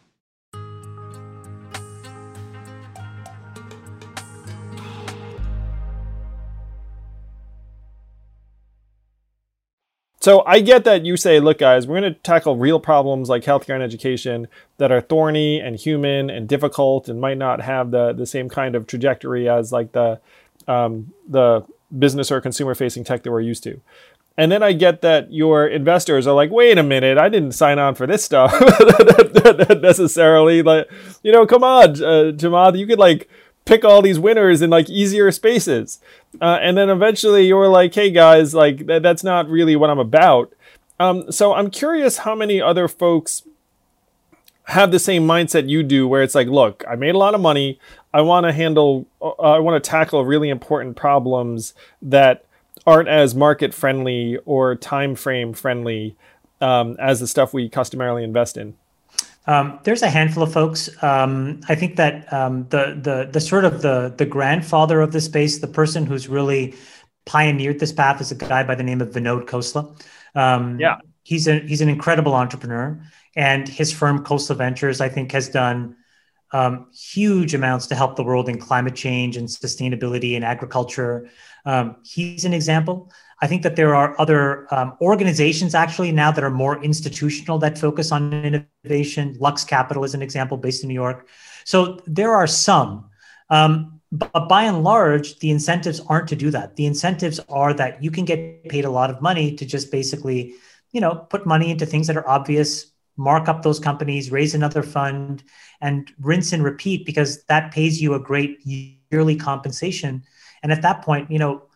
So I get that you say, look, guys, we're going to tackle real problems like healthcare and education that are thorny and human and difficult and might not have the same kind of trajectory as like the business or consumer facing tech that we're used to. And then I get that your investors are like, wait a minute, I didn't sign on for this stuff necessarily. Like, come on, Chamath, you could like pick all these winners in like easier spaces. And then eventually you're like, hey guys, like that's not really what I'm about. So I'm curious how many other folks have the same mindset you do, where it's like, look, I made a lot of money. I want to tackle really important problems that aren't as market friendly or time frame friendly as the stuff we customarily invest in. There's a handful of folks. I think that the sort of the grandfather of the space, the person who's really pioneered this path, is a guy by the name of Vinod Khosla. He's an incredible entrepreneur, and his firm Khosla Ventures, I think, has done huge amounts to help the world in climate change and sustainability and agriculture. He's an example. I think that there are other organizations actually now that are more institutional that focus on innovation. Lux Capital is an example based in New York. So there are some, but by and large, the incentives aren't to do that. The incentives are that you can get paid a lot of money to just basically, put money into things that are obvious, mark up those companies, raise another fund, and rinse and repeat, because that pays you a great yearly compensation. And at that point,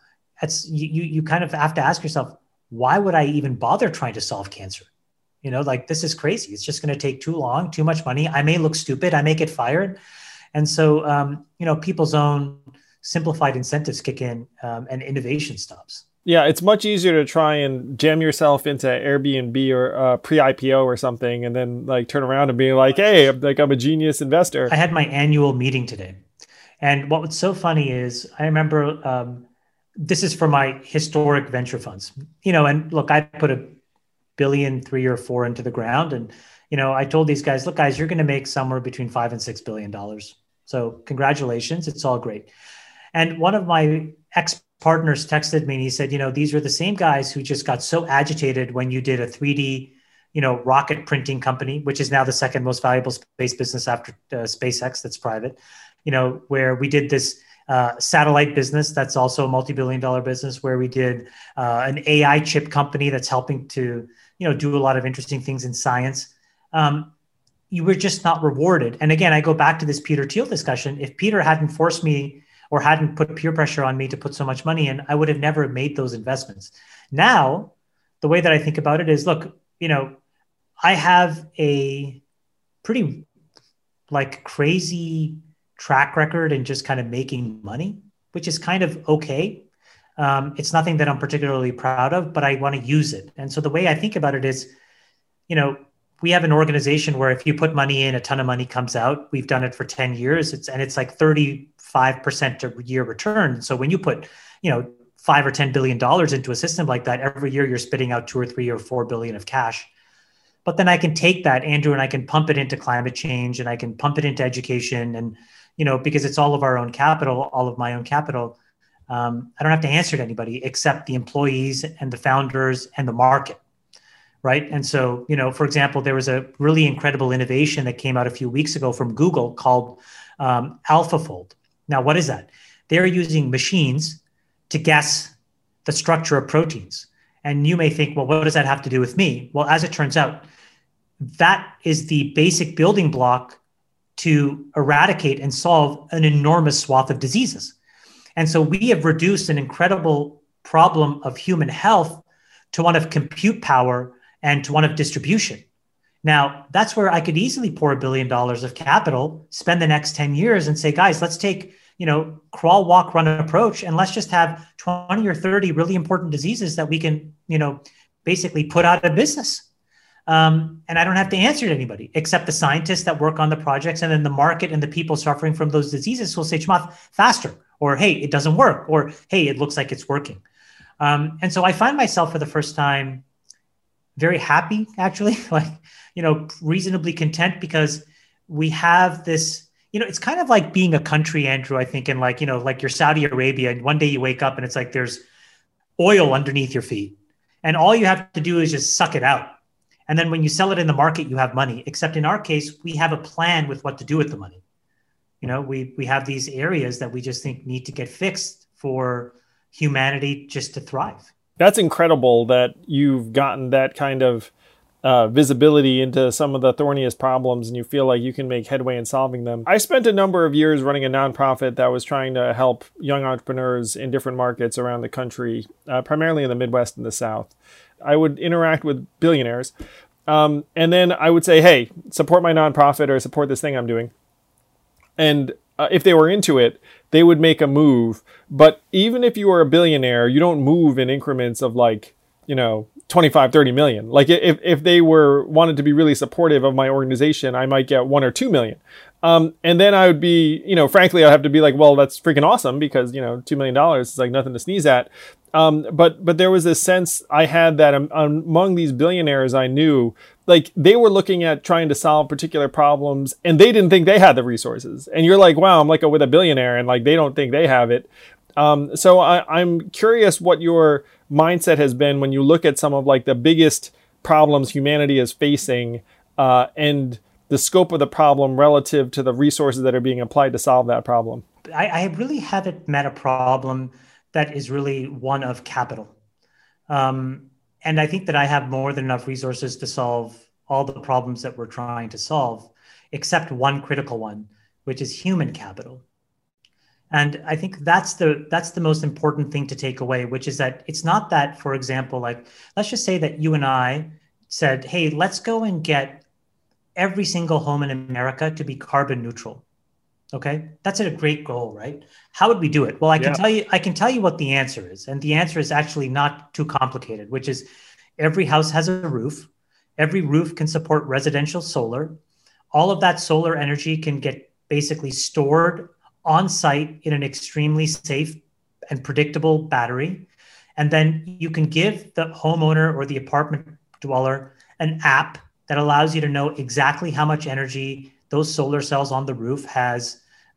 you kind of have to ask yourself, why would I even bother trying to solve cancer? This is crazy. It's just going to take too long, too much money. I may look stupid. I may get fired. And so, people's own simplified incentives kick in and innovation stops. Yeah, it's much easier to try and jam yourself into Airbnb or pre-IPO or something, and then like turn around and be like, hey, I'm a genius investor. I had my annual meeting today. And what was so funny is I remember this is for my historic venture funds, and look, I put $1 billion, 3 or 4 into the ground. And, I told these guys, look, guys, you're going to make somewhere between $5 and $6 billion. So congratulations. It's all great. And one of my ex-partners texted me and he said, these are the same guys who just got so agitated when you did a 3D, rocket printing company, which is now the second most valuable space business after SpaceX that's private, where we did this satellite business that's also a multi-billion-dollar business, where we did an AI chip company that's helping to, do a lot of interesting things in science. You were just not rewarded. And again, I go back to this Peter Thiel discussion. If Peter hadn't forced me or hadn't put peer pressure on me to put so much money in, I would have never made those investments. Now, the way that I think about it is, look, I have a pretty crazy track record in just kind of making money, which is kind of okay. It's nothing that I'm particularly proud of, but I want to use it. And so the way I think about it is, we have an organization where if you put money in, a ton of money comes out. We've done it for 10 years. It's like 35% a year return. So when you put, $5 or $10 billion into a system like that, every year you're spitting out 2 or 3 or 4 billion of cash. But then I can take that, Andrew, and I can pump it into climate change, and I can pump it into education. And, because it's all of our own capital, all of my own capital, I don't have to answer to anybody except the employees and the founders and the market. Right. And so, for example, there was a really incredible innovation that came out a few weeks ago from Google called AlphaFold. Now, what is that? They're using machines to guess the structure of proteins. And you may think, well, what does that have to do with me? Well, as it turns out, that is the basic building block to eradicate and solve an enormous swath of diseases. And so we have reduced an incredible problem of human health to one of compute power and to one of distribution. Now, that's where I could easily pour $1 billion of capital, spend the next 10 years and say, guys, let's take, crawl, walk, run approach, and let's just have 20 or 30 really important diseases that we can, basically put out of business. And I don't have to answer to anybody except the scientists that work on the projects, and then the market and the people suffering from those diseases will say, Chamath, faster, or hey, it doesn't work, or hey, it looks like it's working. And so I find myself for the first time very happy, actually, reasonably content, because we have this, it's kind of like being a country, Andrew, I think, and like you're Saudi Arabia, and one day you wake up and it's like there's oil underneath your feet. And all you have to do is just suck it out. And then when you sell it in the market, you have money, except in our case, we have a plan with what to do with the money. We have these areas that we just think need to get fixed for humanity just to thrive. That's incredible that you've gotten that kind of visibility into some of the thorniest problems and you feel like you can make headway in solving them. I spent a number of years running a nonprofit that was trying to help young entrepreneurs in different markets around the country, primarily in the Midwest and the South. I would interact with billionaires, and then I would say, hey, support my nonprofit or support this thing I'm doing. And if they were into it, they would make a move. But even if you are a billionaire, you don't move in increments of 25, 30 million. Like if they wanted to be really supportive of my organization, I might get 1 or 2 million. And then I would be, frankly, I'd have to be like, well, that's freaking awesome because, $2 million is like nothing to sneeze at. But there was this sense I had that among these billionaires I knew, like they were looking at trying to solve particular problems and they didn't think they had the resources. And you're like, wow, I'm like with a billionaire and like they don't think they have it. So I'm curious what your mindset has been when you look at some of like the biggest problems humanity is facing and the scope of the problem relative to the resources that are being applied to solve that problem. I really haven't met a problem that is really one of capital. And I think that I have more than enough resources to solve all the problems that we're trying to solve, except one critical one, which is human capital. And I think that's the most important thing to take away, which is that it's not that, for example, like, let's just say that you and I said, hey, let's go and get every single home in America to be carbon neutral. Okay, that's a great goal, right? How would we do it? Well, I can tell you what the answer is. And the answer is actually not too complicated, which is every house has a roof. Every roof can support residential solar. All of that solar energy can get basically stored on site in an extremely safe and predictable battery. And then you can give the homeowner or the apartment dweller an app that allows you to know exactly how much energy those solar cells on the roof has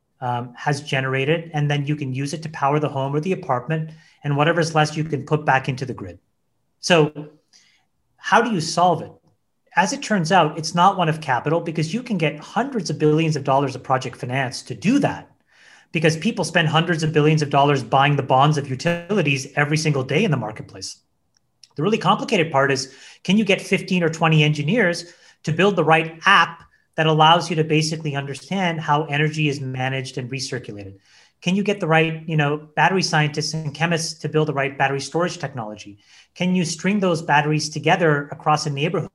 generated. And then you can use it to power the home or the apartment, and whatever's less you can put back into the grid. So how do you solve it? As it turns out, it's not one of capital, because you can get hundreds of billions of dollars of project finance to do that, because people spend hundreds of billions of dollars buying the bonds of utilities every single day in the marketplace. The really complicated part is, can you get 15 or 20 engineers to build the right app that allows you to basically understand how energy is managed and recirculated? Can you get the right, battery scientists and chemists to build the right battery storage technology? Can you string those batteries together across a neighborhood?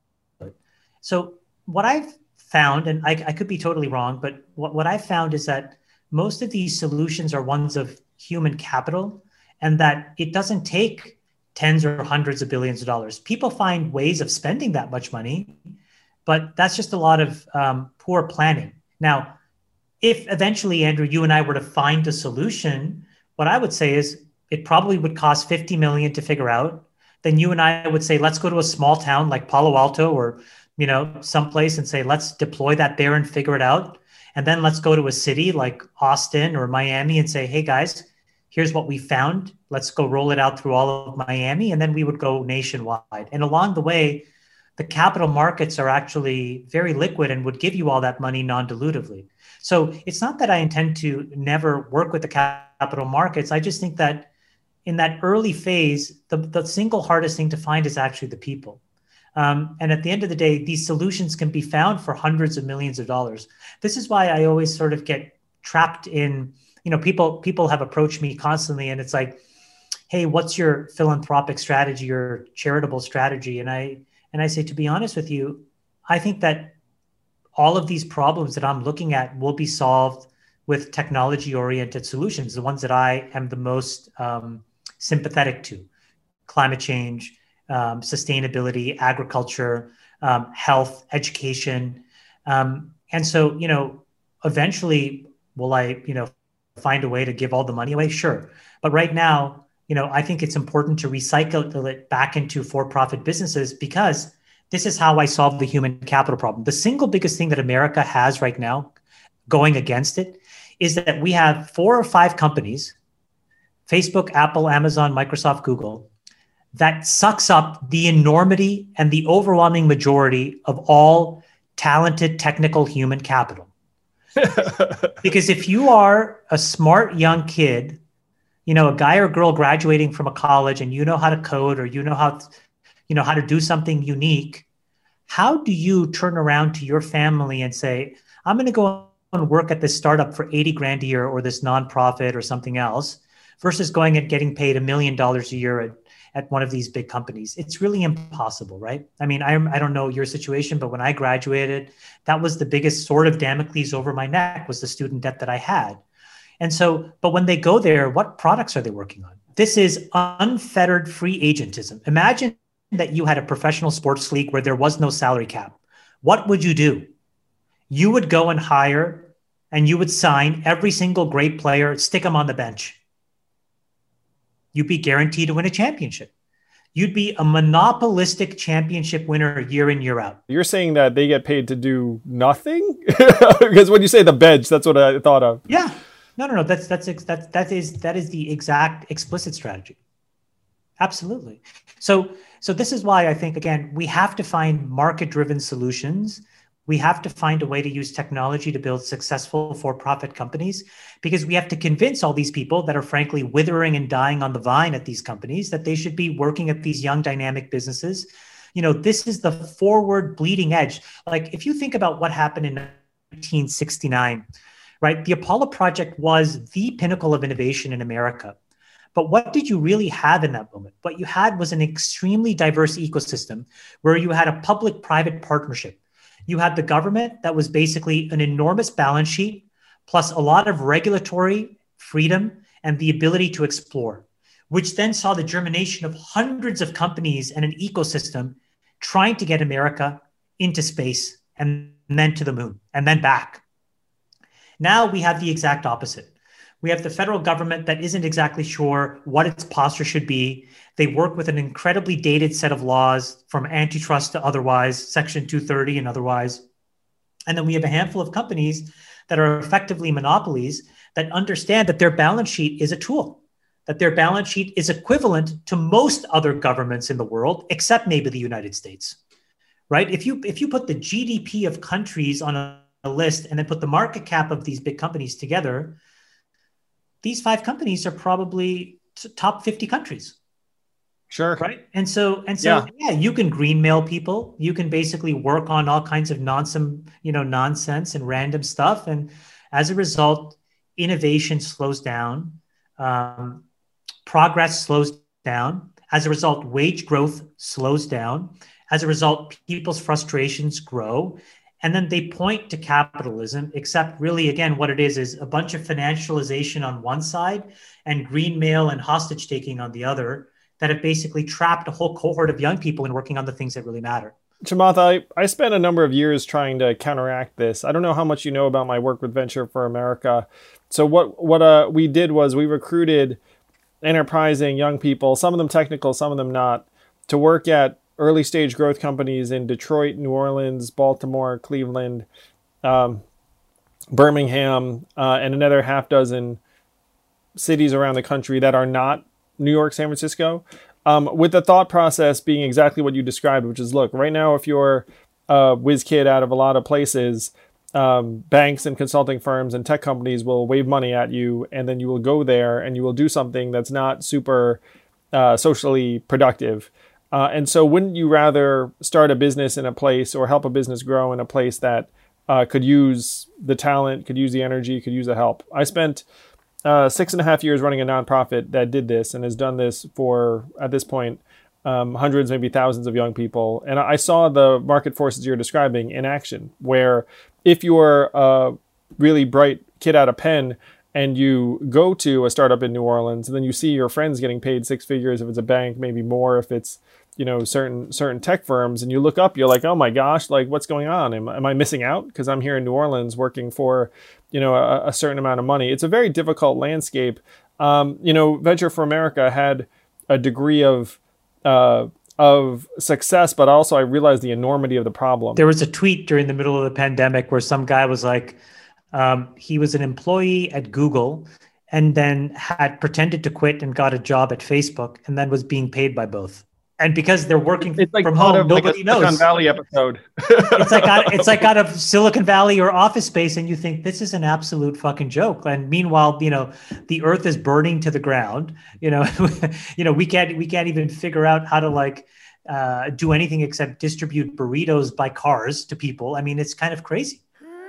So what I've found, and I could be totally wrong, but what I've found is that most of these solutions are ones of human capital, and that it doesn't take tens or hundreds of billions of dollars. People find ways of spending that much money, but that's just a lot of poor planning. Now, if eventually, Andrew, you and I were to find a solution, what I would say is it probably would cost $50 million to figure out. Then you and I would say, let's go to a small town like Palo Alto or someplace and say, let's deploy that there and figure it out. And then let's go to a city like Austin or Miami and say, hey guys, here's what we found. Let's go roll it out through all of Miami. And then we would go nationwide. And along the way, the capital markets are actually very liquid and would give you all that money non-dilutively. So it's not that I intend to never work with the capital markets. I just think that in that early phase, the single hardest thing to find is actually the people. And at the end of the day, these solutions can be found for hundreds of millions of dollars. This is why I always sort of get trapped in, people have approached me constantly and it's like, hey, what's your philanthropic strategy or charitable strategy? And I say, to be honest with you, I think that all of these problems that I'm looking at will be solved with technology-oriented solutions, the ones that I am the most sympathetic to: climate change, sustainability, agriculture, health, education. And so, eventually, will I, find a way to give all the money away? Sure. But right now, I think it's important to recycle it back into for-profit businesses, because this is how I solve the human capital problem. The single biggest thing that America has right now going against it is that we have 4 or 5 companies, Facebook, Apple, Amazon, Microsoft, Google, that sucks up the enormity and the overwhelming majority of all talented technical human capital. Because if you are a smart young kid, a guy or girl graduating from a college, and you know how to code, or you know how to do something unique, how do you turn around to your family and say, I'm going to go and work at this startup for 80 grand a year or this nonprofit or something else versus going and getting paid $1 million a year at one of these big companies? It's really impossible, right? I mean, I don't know your situation, but when I graduated, that was the biggest sword of Damocles over my neck, was the student debt that I had. And so, but when they go there, what products are they working on? This is unfettered free agentism. Imagine that you had a professional sports league where there was no salary cap. What would you do? You would go and hire and you would sign every single great player, stick them on the bench. You'd be guaranteed to win a championship. You'd be a monopolistic championship winner year in, year out. You're saying that they get paid to do nothing? Because when you say the bench, that's what I thought of. Yeah. No. That is the exact explicit strategy. Absolutely. So this is why I think, again, we have to find market-driven solutions. We have to find a way to use technology to build successful for-profit companies, because we have to convince all these people that are frankly withering and dying on the vine at these companies that they should be working at these young dynamic businesses. You know, this is the forward bleeding edge. Like, if you think about what happened in 1969, right? The Apollo project was the pinnacle of innovation in America. But what did you really have in that moment? What you had was an extremely diverse ecosystem where you had a public-private partnership. You had the government that was basically an enormous balance sheet, plus a lot of regulatory freedom and the ability to explore, which then saw the germination of hundreds of companies and an ecosystem trying to get America into space and then to the moon and then back. Now we have the exact opposite. We have the federal government that isn't exactly sure what its posture should be. They work with an incredibly dated set of laws, from antitrust to otherwise, Section 230 and otherwise. And then we have a handful of companies that are effectively monopolies that understand that their balance sheet is a tool, that their balance sheet is equivalent to most other governments in the world, except maybe the United States, right? If you put the GDP of countries on a list and then put the market cap of these big companies together, these 5 companies are probably top 50 countries. Sure. Right. And so, yeah, you can greenmail people. You can basically work on all kinds of nonsense and random stuff. And as a result, innovation slows down. Progress slows down. As a result, wage growth slows down. As a result, people's frustrations grow. And then they point to capitalism, except really, again, what it is a bunch of financialization on one side and greenmail and hostage taking on the other, that have basically trapped a whole cohort of young people in working on the things that really matter. Chamath, I spent a number of years trying to counteract this. I don't know how much you know about my work with Venture for America. So what we did was we recruited enterprising young people, some of them technical, some of them not, to work at early stage growth companies in Detroit, New Orleans, Baltimore, Cleveland, Birmingham, and another half dozen cities around the country that are not New York, San Francisco, with the thought process being exactly what you described, which is, look, right now, if you're a whiz kid out of a lot of places, banks and consulting firms and tech companies will wave money at you, and then you will go there and you will do something that's not super socially productive. And so wouldn't you rather start a business in a place or help a business grow in a place that could use the talent, could use the energy, could use the help? I spent 6.5 years running a nonprofit that did this and has done this for, at this point, hundreds, maybe thousands of young people. And I saw the market forces you're describing in action, where if you're a really bright kid out of Penn and you go to a startup in New Orleans and then you see your friends getting paid 6 figures if it's a bank, maybe more if it's, certain tech firms, and you look up, you're like, oh my gosh, like what's going on? Am I missing out because I'm here in New Orleans working for, a certain amount of money? It's a very difficult landscape. Venture for America had a degree of success, but also I realized the enormity of the problem. There was a tweet during the middle of the pandemic where some guy was like, he was an employee at Google and then had pretended to quit and got a job at Facebook and then was being paid by both. And because they're working from home, nobody knows. Silicon Valley episode. It's like out of Silicon Valley or Office Space, and you think this is an absolute fucking joke. And meanwhile, the Earth is burning to the ground. We can't even figure out how to do anything except distribute burritos by cars to people. I mean, it's kind of crazy.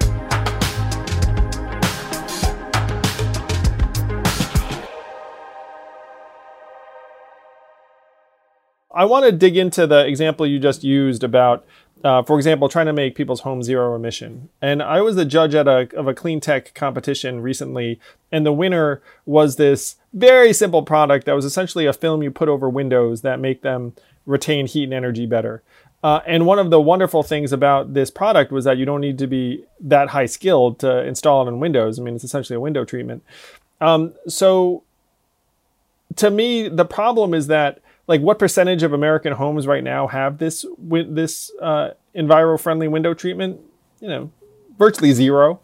I want to dig into the example you just used about, for example, trying to make people's homes zero emission. And I was the judge of a clean tech competition recently, and the winner was this very simple product that was essentially a film you put over windows that make them retain heat and energy better. And one of the wonderful things about this product was that you don't need to be that high skilled to install it on Windows. I mean, it's essentially a window treatment. So to me, the problem is that, like, what percentage of American homes right now have this enviro-friendly window treatment? You know, virtually zero.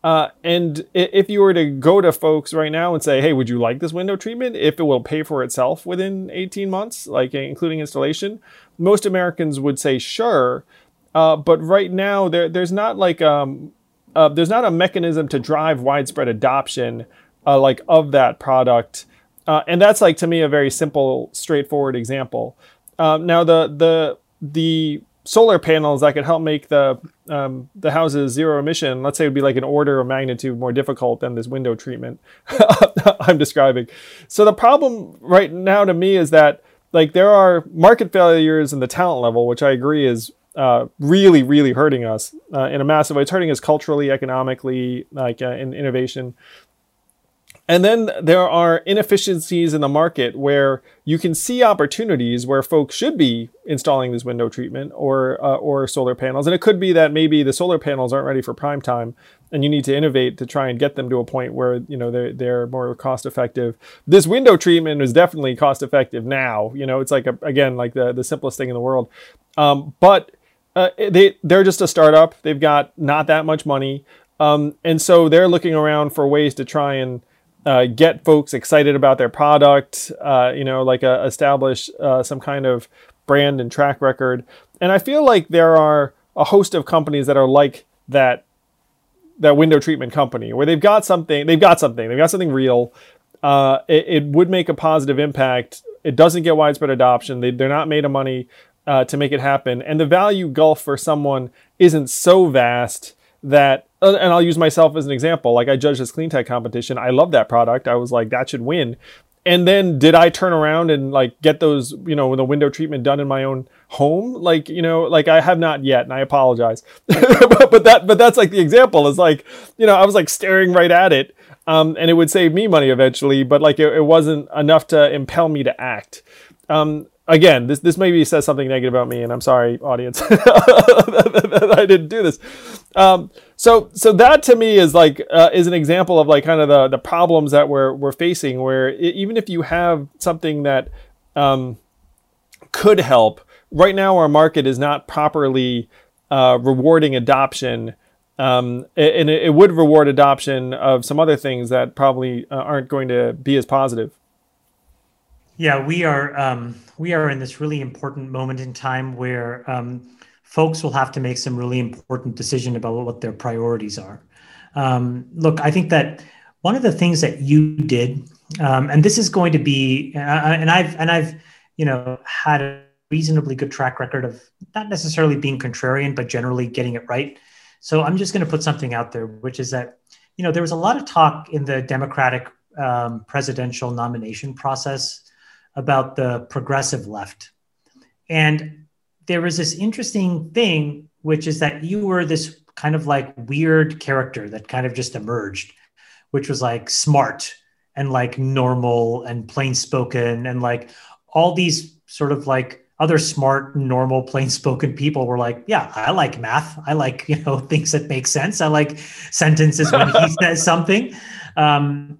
And if you were to go to folks right now and say, hey, would you like this window treatment? If it will pay for itself within 18 months, like including installation, most Americans would say sure. But right now, there's not like there's not a mechanism to drive widespread adoption like of that product. And that's, like, to me, a very simple, straightforward example. Now, the solar panels that could help make the houses zero emission, let's say, would be like an order of magnitude more difficult than this window treatment I'm describing. So the problem right now to me is that, like, there are market failures in the talent level, which I agree is really, really hurting us in a massive way. It's hurting us culturally, economically, like in innovation. And then there are inefficiencies in the market where you can see opportunities where folks should be installing this window treatment or solar panels. And it could be that maybe the solar panels aren't ready for prime time, and you need to innovate to try and get them to a point where, you know, they're more cost effective. This window treatment is definitely cost effective now. You know, it's like again like the simplest thing in the world. But they're just a startup. They've got not that much money, and so they're looking around for ways to try and get folks excited about their product, establish some kind of brand and track record. And I feel like there are a host of companies that are like that window treatment company, where they've got something real. It would make a positive impact. It doesn't get widespread adoption. They're not made of money to make it happen. And the value gulf for someone isn't so vast that, and I'll use myself as an example. Like, I judged this clean tech competition. I love that product. I was like, that should win. And then did I turn around and like get those, you know, the window treatment done in my own home? Like, you know, like I have not yet, and I apologize. but that's like the example is like, you know, I was like staring right at it, and it would save me money eventually, but like it wasn't enough to impel me to act. Again, this maybe says something negative about me, and I'm sorry, audience, that I didn't do this. So that to me is like is an example of like kind of the problems that we're facing, where even if you have something that could help, right now our market is not properly rewarding adoption, and it would reward adoption of some other things that probably aren't going to be as positive. Yeah, we are in this really important moment in time where folks will have to make some really important decision about what their priorities are. Look, I think that one of the things that you did, and this is going to be, and I've you know, had a reasonably good track record of not necessarily being contrarian, but generally getting it right. So I'm just going to put something out there, which is that, you know, there was a lot of talk in the Democratic presidential nomination process about the progressive left. And there was this interesting thing, which is that you were this kind of like weird character that kind of just emerged, which was like smart and like normal and plain spoken, and like all these sort of like other smart, normal, plain spoken people were like, yeah, I like math. I like, you know, things that make sense. I like sentences when he says something. And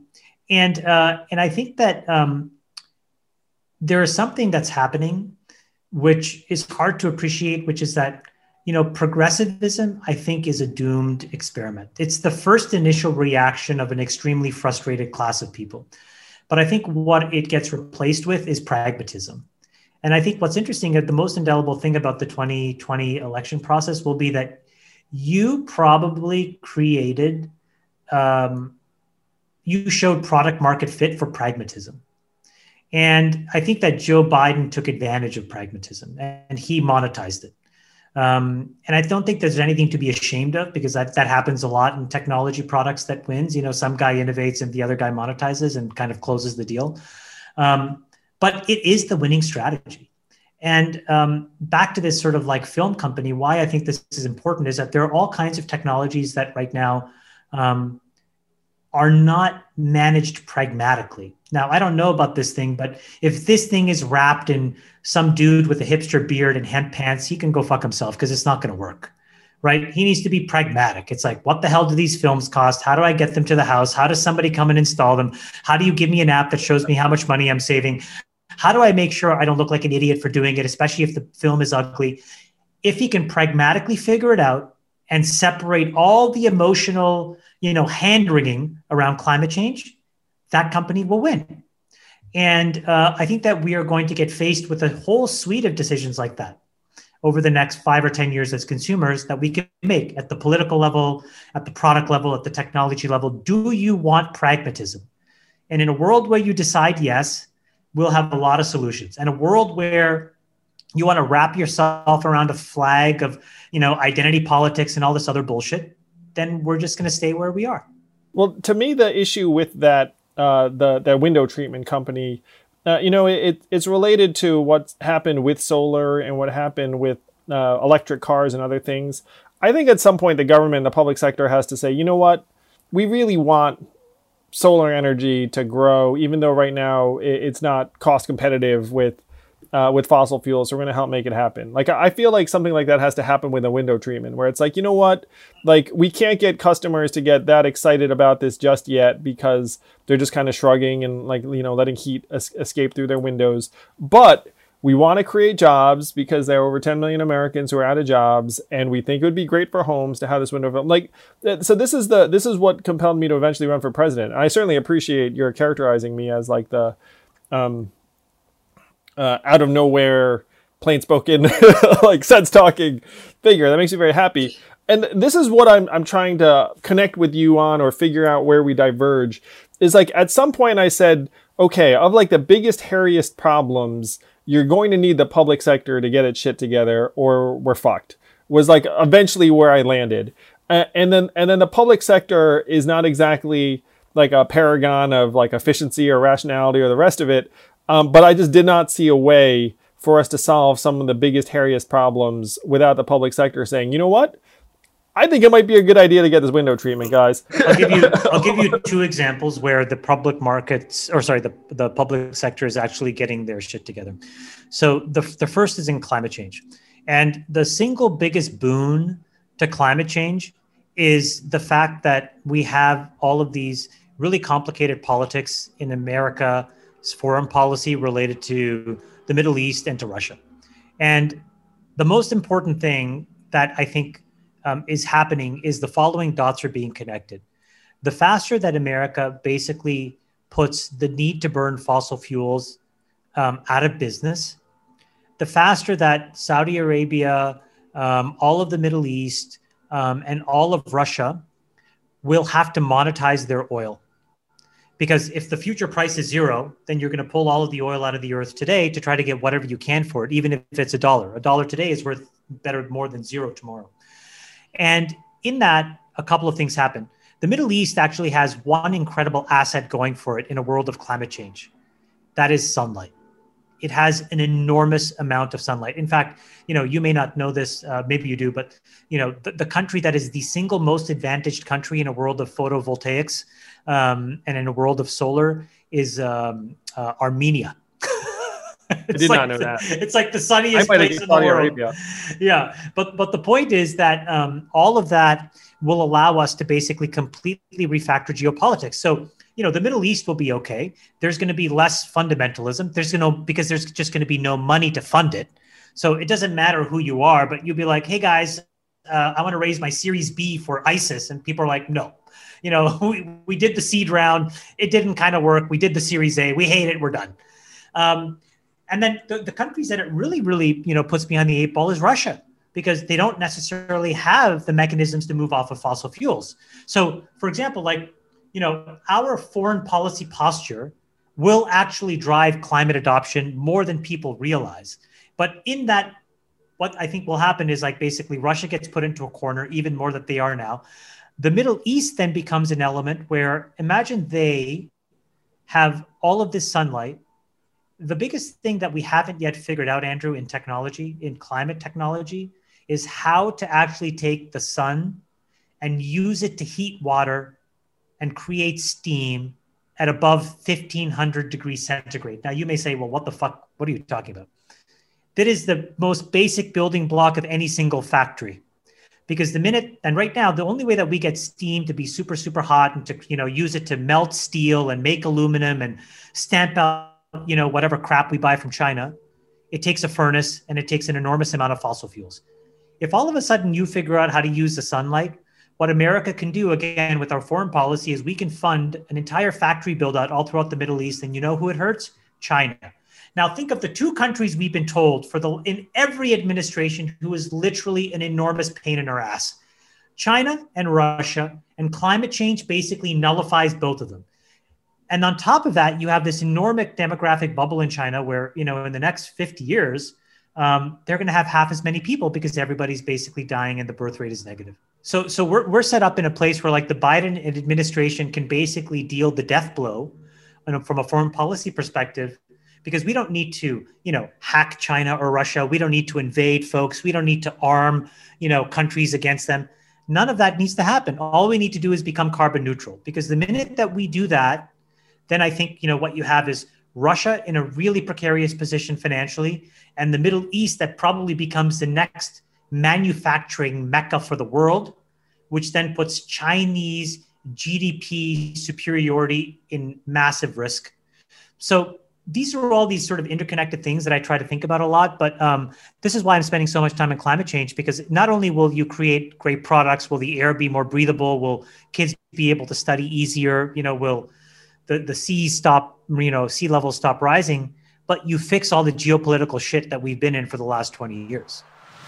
I think that there is something that's happening, which is hard to appreciate, which is that, you know, progressivism, I think, is a doomed experiment. It's the first initial reaction of an extremely frustrated class of people. But I think what it gets replaced with is pragmatism. And I think what's interesting, the most indelible thing about the 2020 election process will be that you probably created, you showed product market fit for pragmatism. And I think that Joe Biden took advantage of pragmatism and he monetized it. And I don't think there's anything to be ashamed of, because that happens a lot in technology products that wins. Some guy innovates and the other guy monetizes and kind of closes the deal. But it is the winning strategy. And back to this sort of like film company, why I think this is important is that there are all kinds of technologies that right now are not managed pragmatically. Now, I don't know about this thing, but if this thing is wrapped in some dude with a hipster beard and hemp pants, he can go fuck himself, because it's not going to work, right? He needs to be pragmatic. It's like, what the hell do these films cost? How do I get them to the house? How does somebody come and install them? How do you give me an app that shows me how much money I'm saving? How do I make sure I don't look like an idiot for doing it, especially if the film is ugly? If he can pragmatically figure it out and separate all the emotional, hand-wringing around climate change, that company will win. And I think that we are going to get faced with a whole suite of decisions like that over the next 5 or 10 years as consumers that we can make at the political level, at the product level, at the technology level. Do you want pragmatism? And in a world where you decide yes, we'll have a lot of solutions. And a world where you want to wrap yourself around a flag of, identity politics and all this other bullshit, then we're just going to stay where we are. Well, to me, the issue with that, the window treatment company, it's related to what's happened with solar and what happened with electric cars and other things. I think at some point the government, the public sector has to say, you know what, we really want solar energy to grow, even though right now it's not cost competitive with fossil fuels. So we're going to help make it happen. Like, I feel like something like that has to happen with a window treatment, where it's like, you know what, like, we can't get customers to get that excited about this just yet, because they're just kind of shrugging and letting heat escape through their windows. But we want to create jobs, because there are over 10 million Americans who are out of jobs, and we think it would be great for homes to have this window. So this is what compelled me to eventually run for president. And I certainly appreciate your characterizing me as like the out of nowhere, plain spoken, like sense talking figure. That makes me very happy. And this is what I'm trying to connect with you on, or figure out where we diverge. Is like, at some point I said, okay, of like the biggest, hairiest problems, you're going to need the public sector to get its shit together, or we're fucked. Was like eventually where I landed. And then the public sector is not exactly like a paragon of like efficiency or rationality or the rest of it. But I just did not see a way for us to solve some of the biggest, hairiest problems without the public sector saying, you know what? I think it might be a good idea to get this window treatment, guys. I'll give you 2 examples where the public markets, the public sector is actually getting their shit together. So the first is in climate change. And the single biggest boon to climate change is the fact that we have all of these really complicated politics in America, foreign policy related to the Middle East and to Russia. And the most important thing that I think is happening is the following dots are being connected. The faster that America basically puts the need to burn fossil fuels out of business, the faster that Saudi Arabia, all of the Middle East, and all of Russia will have to monetize their oil. Because if the future price is zero, then you're going to pull all of the oil out of the earth today to try to get whatever you can for it, even if it's $1. $1 today is worth more than zero tomorrow. And in that, a couple of things happen. The Middle East actually has one incredible asset going for it in a world of climate change. That is sunlight. It has an enormous amount of sunlight. In fact, you may not know this, maybe you do, but the country that is the single most advantaged country in a world of photovoltaics and in a world of solar is Armenia. I did not know that. It's like the sunniest place in the world. Arabia. Yeah, but the point is that all of that will allow us to basically completely refactor geopolitics. So the Middle East will be okay. There's going to be less fundamentalism. Because there's just going to be no money to fund it. So it doesn't matter who you are, but you'll be like, hey guys, I want to raise my Series B for ISIS. And people are like, no, we did the seed round. It didn't kind of work. We did the Series A. We hate it. We're done. And then the countries that it really, really, puts behind the 8 ball is Russia, because they don't necessarily have the mechanisms to move off of fossil fuels. So for example, our foreign policy posture will actually drive climate adoption more than people realize. But in that, what I think will happen is like basically Russia gets put into a corner even more than they are now. The Middle East then becomes an element where imagine they have all of this sunlight. The biggest thing that we haven't yet figured out, Andrew, in technology, in climate technology, is how to actually take the sun and use it to heat water and create steam at above 1,500 degrees centigrade. Now, you may say, well, what the fuck? What are you talking about? That is the most basic building block of any single factory. Because the minute, and right now, the only way that we get steam to be super, super hot and to, use it to melt steel and make aluminum and stamp out, whatever crap we buy from China, it takes a furnace and it takes an enormous amount of fossil fuels. If all of a sudden you figure out how to use the sunlight, what America can do, again, with our foreign policy is we can fund an entire factory build out all throughout the Middle East. And you know who it hurts? China. Now think of the two countries we've been told in every administration who is literally an enormous pain in our ass. China and Russia, and climate change basically nullifies both of them. And on top of that, you have this enormous demographic bubble in China where, in the next 50 years, they're going to have half as many people because everybody's basically dying and the birth rate is negative. So we're set up in a place where like the Biden administration can basically deal the death blow from a foreign policy perspective, because we don't need to, hack China or Russia. We don't need to invade folks. We don't need to arm, countries against them. None of that needs to happen. All we need to do is become carbon neutral, because the minute that we do that, then I think, what you have is Russia in a really precarious position financially, and the Middle East that probably becomes the next manufacturing mecca for the world, which then puts Chinese GDP superiority in massive risk. So these are all these sort of interconnected things that I try to think about a lot. But this is why I'm spending so much time in climate change, because not only will you create great products, will the air be more breathable, will kids be able to study easier, will the seas stop, sea levels stop rising, but you fix all the geopolitical shit that we've been in for the last 20 years.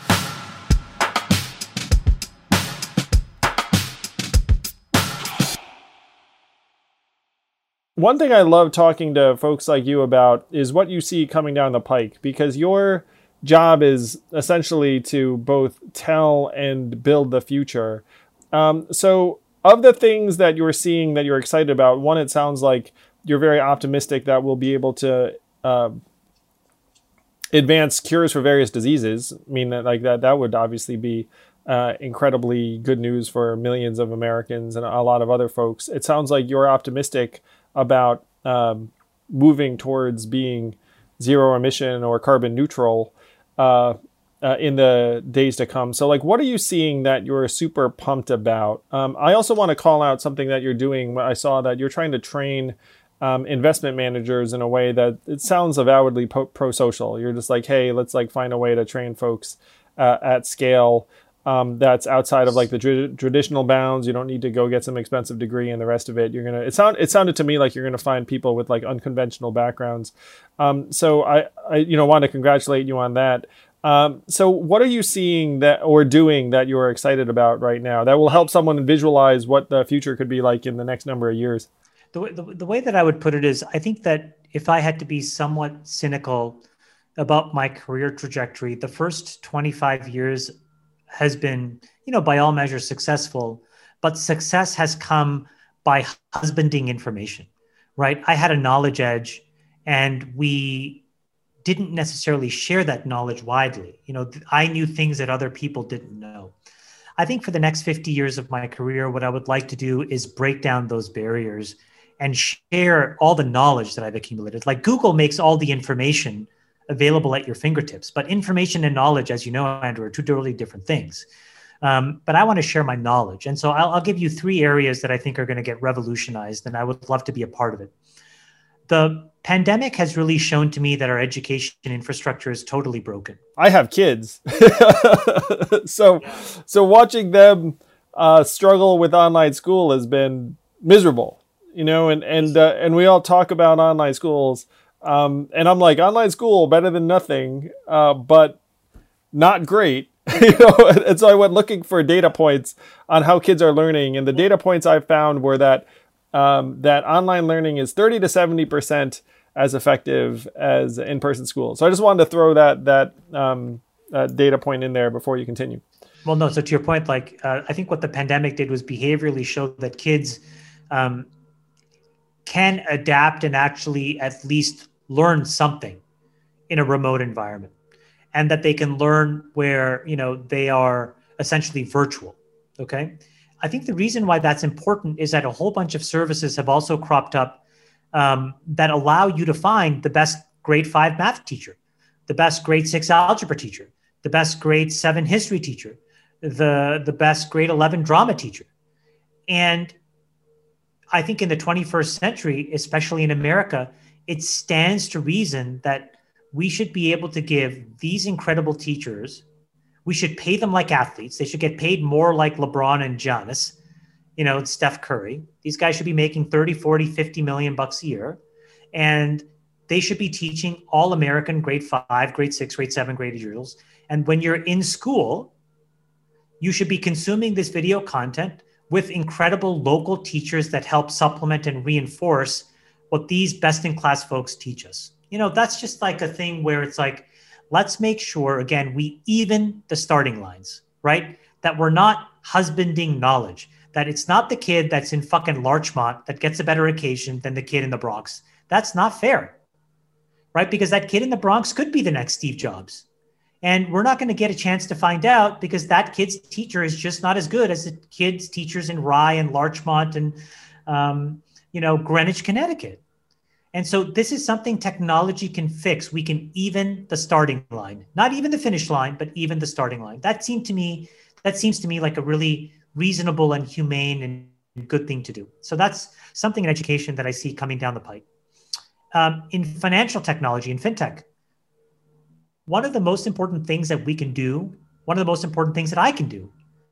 One thing I love talking to folks like you about is what you see coming down the pike, because your job is essentially to both tell and build the future. So of the things that you're seeing that you're excited about, one, it sounds like you're very optimistic that we'll be able to advance cures for various diseases. I mean, that would obviously be incredibly good news for millions of Americans and a lot of other folks. It sounds like you're optimistic about moving towards being zero emission or carbon neutral in the days to come. So what are you seeing that you're super pumped about? I also want to call out something that you're doing. I saw that you're trying to train investment managers in a way that it sounds avowedly pro-social. You're just like, hey, let's find a way to train folks at scale that's outside of the traditional bounds. You don't need to go get some expensive degree and the rest of it. It sounded to me like you're gonna find people with unconventional backgrounds. So I want to congratulate you on that. So what are you seeing or doing that you're excited about right now that will help someone visualize what the future could be like in the next number of years? The way that I would put it is, I think that if I had to be somewhat cynical about my career trajectory, the first 25 years has been, by all measures successful, but success has come by husbanding information, right? I had a knowledge edge and we didn't necessarily share that knowledge widely. I knew things that other people didn't know. I think for the next 50 years of my career, what I would like to do is break down those barriers and share all the knowledge that I've accumulated. Like Google makes all the information available at your fingertips, but information and knowledge, as you know, Andrew, are two totally different things. But I want to share my knowledge. And so I'll give you three areas that I think are going to get revolutionized, and I would love to be a part of it. The pandemic has really shown to me that our education infrastructure is totally broken. I have kids. So watching them struggle with online school has been miserable, and we all talk about online schools. And I'm like, online school, better than nothing, but not great. And so I went looking for data points on how kids are learning. And the data points I found were that that online learning is 30 to 70% as effective as in-person school. So I just wanted to throw that data point in there before you continue. Well, no. So to your point, like I think what the pandemic did was behaviorally show that kids can adapt and actually at least learn something in a remote environment, and that they can learn where, they are essentially virtual. Okay. I think the reason why that's important is that a whole bunch of services have also cropped up that allow you to find the best grade 5 math teacher, the best grade 6 algebra teacher, the best grade 7 history teacher, the best grade 11 drama teacher. And I think in the 21st century, especially in America, it stands to reason that we should be able to give these incredible teachers, we should pay them like athletes. They should get paid more like LeBron and Giannis, Steph Curry. These guys should be making 30, 40, 50 million bucks a year. And they should be teaching all American grade 5, grade 6, grade 7, grade 8 drills. And when you're in school, you should be consuming this video content with incredible local teachers that help supplement and reinforce what these best-in-class folks teach us. That's just like a thing where it's like, let's make sure, again, we even the starting lines, right? That we're not husbanding knowledge, that it's not the kid that's in fucking Larchmont that gets a better education than the kid in the Bronx. That's not fair, right? Because that kid in the Bronx could be the next Steve Jobs. And we're not going to get a chance to find out because that kid's teacher is just not as good as the kid's teachers in Rye and Larchmont and, Greenwich, Connecticut. And so this is something technology can fix. We can even the starting line, not even the finish line, but even the starting line. That seems to me like a really reasonable and humane and good thing to do. So that's something in education that I see coming down the pipe. In financial technology, in fintech, one of the most important things that we can do, one of the most important things that I can do,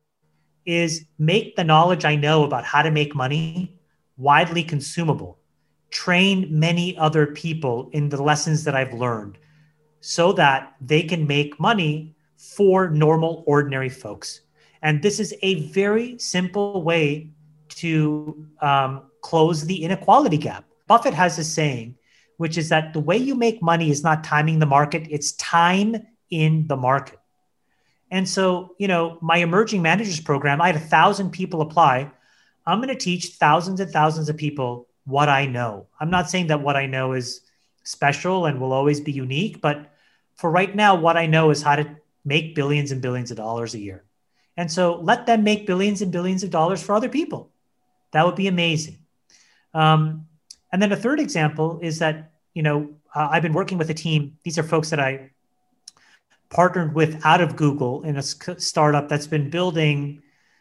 is make the knowledge I know about how to make money widely consumable. Train many other people in the lessons that I've learned so that they can make money for normal, ordinary folks. And this is a very simple way to close the inequality gap. Buffett has a saying, which is that the way you make money is not timing the market, it's time in the market. And so, my emerging managers program, I had 1,000 people apply. I'm going to teach thousands and thousands of people what I know. I'm not saying that what I know is special and will always be unique, but for right now, what I know is how to make billions and billions of dollars a year. And so let them make billions and billions of dollars for other people. That would be amazing. And then a third example is that, I've been working with a team. These are folks that I partnered with out of Google in a startup that's been building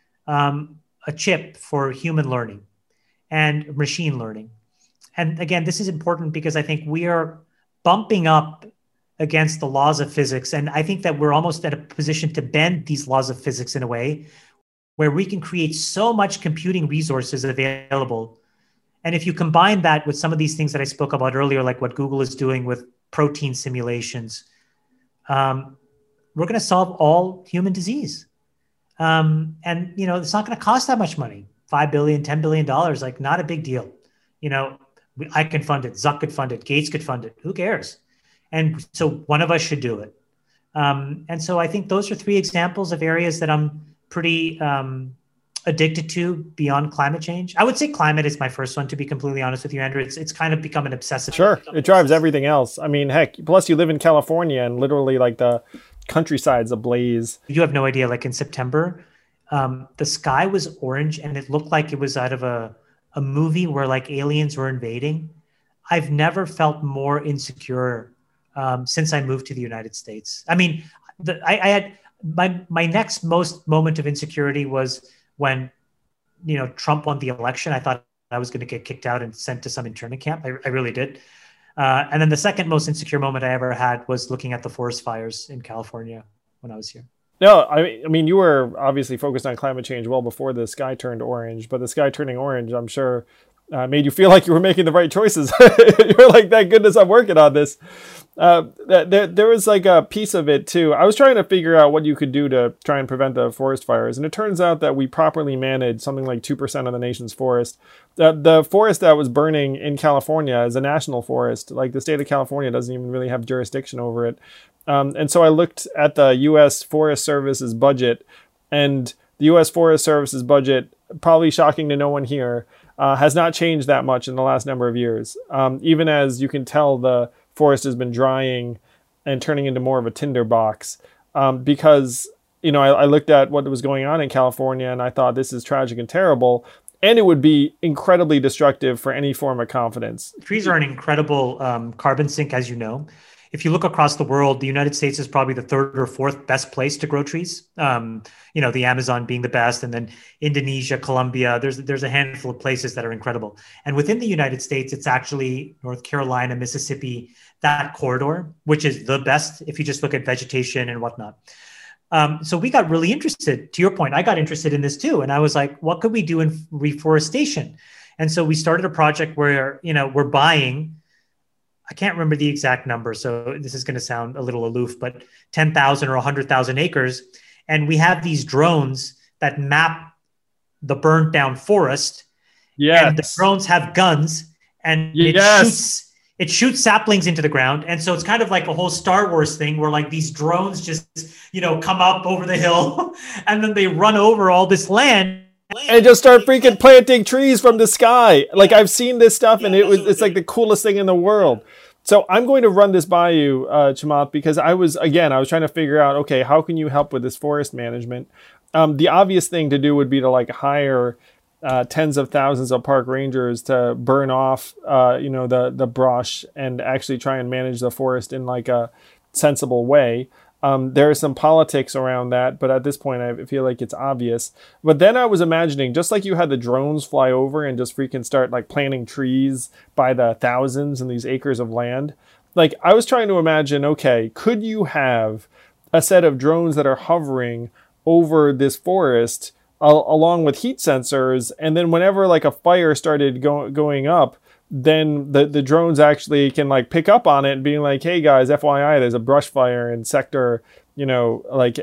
a chip for human learning and machine learning. And again, this is important because I think we are bumping up against the laws of physics. And I think that we're almost at a position to bend these laws of physics in a way where we can create so much computing resources available. And if you combine that with some of these things that I spoke about earlier, like what Google is doing with protein simulations, we're going to solve all human disease. And, it's not going to cost that much money. $5 billion, $10 billion, like not a big deal. I can fund it. Zuck could fund it. Gates could fund it. Who cares? And so one of us should do it. And so I think those are 3 examples of areas that I'm pretty addicted to beyond climate change. I would say climate is my first one, to be completely honest with you, Andrew. It's kind of become an obsessive. Sure. It drives everything else. I mean, heck, plus you live in California and literally like the countryside's ablaze. You have no idea. Like in September, the sky was orange and it looked like it was out of a movie where like aliens were invading. I've never felt more insecure since I moved to the United States. I mean, I had my next most moment of insecurity was when, Trump won the election. I thought I was going to get kicked out and sent to some internment camp. I really did. And then the second most insecure moment I ever had was looking at the forest fires in California when I was here. No, I mean, you were obviously focused on climate change well before the sky turned orange, but the sky turning orange, I'm sure, made you feel like you were making the right choices. You're like, thank goodness I'm working on this. There was like a piece of it too. I was trying to figure out what you could do to try and prevent the forest fires, and it turns out that we properly manage something like 2% of the nation's forest. The forest that was burning in California is a national forest. Like the state of California doesn't even really have jurisdiction over it. And so I looked at the U.S. Forest Service's budget, and the U.S. Forest Service's budget, probably shocking to no one here, has not changed that much in the last number of years. Even as you can tell, the forest has been drying and turning into more of a tinderbox, because, you know, I looked at what was going on in California and I thought this is tragic and terrible, and it would be incredibly destructive for any form of confidence. Trees are an incredible carbon sink, as you know. If you look across the world, the United States is probably the third or fourth best place to grow trees. You know, the Amazon being the best, and then Indonesia, Colombia. There's a handful of places that are incredible. And within the United States, it's actually North Carolina, Mississippi, that corridor, which is the best if you just look at vegetation and whatnot. So we got really interested. To your point, I got interested in this too. And I was like, what could we do in reforestation? And so we started a project where, you know, we're buying, I can't remember the exact number, so this is going to sound a little aloof, but 10,000 or 100,000 acres. And we have these drones that map the burnt down forest. Yeah. And the drones have guns, and it shoots saplings into the ground. And so it's kind of like a whole Star Wars thing where like these drones just, you know, come up over the hill and then they run over all this land. And just start freaking planting trees from the sky. Like, I've seen this stuff, and it's like the coolest thing in the world. So I'm going to run this by you, Chamath, because I was trying to figure out, okay, how can you help with this forest management? The obvious thing to do would be to like hire tens of thousands of park rangers to burn off, the brush and actually try and manage the forest in like a sensible way. There is some politics around that, but at this point, I feel like it's obvious. But then I was imagining, just like you had the drones fly over and just freaking start like planting trees by the thousands in these acres of land. Like, I was trying to imagine, okay, could you have a set of drones that are hovering over this forest along with heat sensors, and then whenever like a fire started going up, then the drones actually can like pick up on it and being like, hey guys, FYI, there's a brush fire in sector, like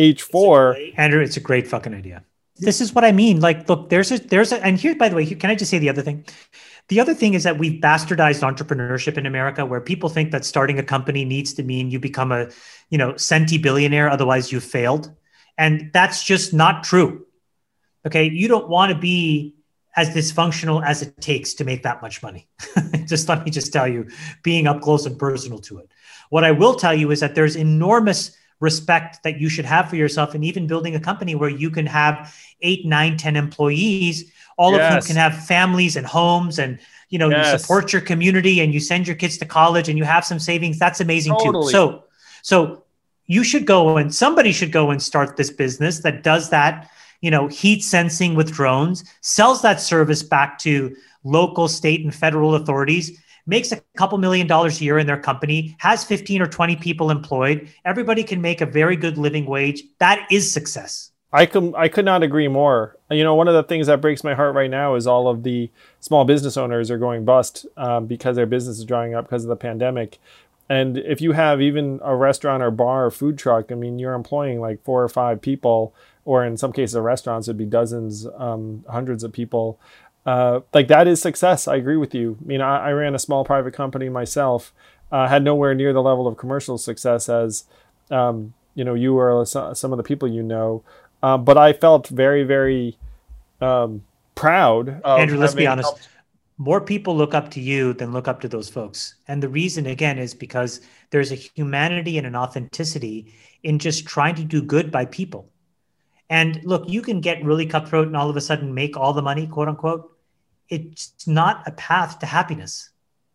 H4. Andrew, it's a great fucking idea. This is what I mean. Like, look, there's a, and here, by the way, can I just say the other thing? The other thing is that we've bastardized entrepreneurship in America, where people think that starting a company needs to mean you become a, centibillionaire, otherwise you've failed. And that's just not true. Okay. You don't want to be as dysfunctional as it takes to make that much money. Just let me just tell you, being up close and personal to it. What I will tell you is that there's enormous respect that you should have for yourself, and even building a company where you can have 8, 9, 10 employees, all of whom can have families and homes, and you support your community, and you send your kids to college, and you have some savings. That's amazing too. So you should go, and somebody should go and start this business that does that. Heat sensing with drones, sells that service back to local, state, and federal authorities, makes a couple $1 million a year in their company, has 15 or 20 people employed. Everybody can make a very good living wage. That is success. I could not agree more. One of the things that breaks my heart right now is all of the small business owners are going bust because their business is drying up because of the pandemic. And if you have even a restaurant or bar or food truck, you're employing like 4 or 5 people, or in some cases, restaurants would be dozens, hundreds of people. Like, that is success. I agree with you. I ran a small private company myself, had nowhere near the level of commercial success as, you or some of the people but I felt very, very proud. Andrew, let's be honest. More people look up to you than look up to those folks. And the reason, again, is because there's a humanity and an authenticity in just trying to do good by people. And look, you can get really cutthroat and all of a sudden make all the money, quote unquote. It's not a path to happiness,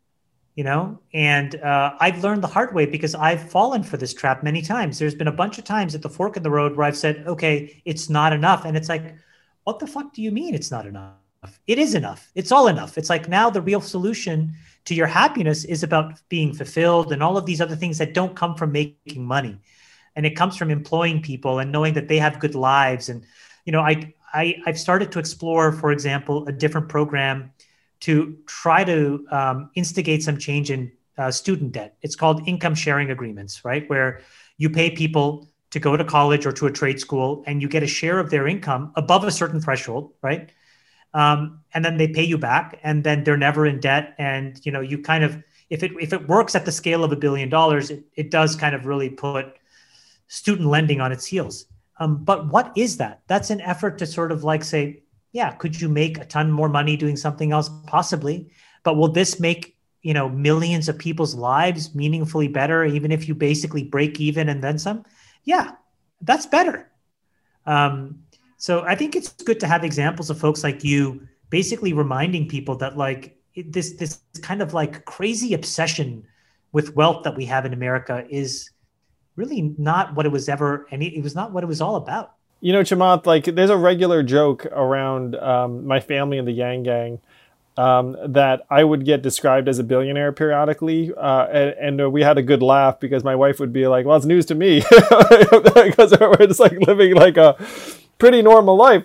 And I've learned the hard way because I've fallen for this trap many times. There's been a bunch of times at the fork in the road where I've said, okay, it's not enough. And it's like, what the fuck do you mean it's not enough? It is enough. It's all enough. It's like, now the real solution to your happiness is about being fulfilled and all of these other things that don't come from making money. And it comes from employing people and knowing that they have good lives. And, I've started to explore, for example, a different program to try to instigate some change in student debt. It's called income sharing agreements, right? Where you pay people to go to college or to a trade school, and you get a share of their income above a certain threshold, right? And then they pay you back, and then they're never in debt. And you kind of, if it works at the scale of $1 billion, it does kind of really put student lending on its heels. But what is that? That's an effort to sort of like say, yeah, could you make a ton more money doing something else? Possibly. But will this make, millions of people's lives meaningfully better, even if you basically break even and then some? Yeah, that's better. So I think it's good to have examples of folks like you basically reminding people that like this kind of like crazy obsession with wealth that we have in America is really not what it was ever. It was not what it was all about. Chamath, like there's a regular joke around my family and the Yang Gang that I would get described as a billionaire periodically. And we had a good laugh because my wife would be like, well, it's news to me because we're just like living like a pretty normal life.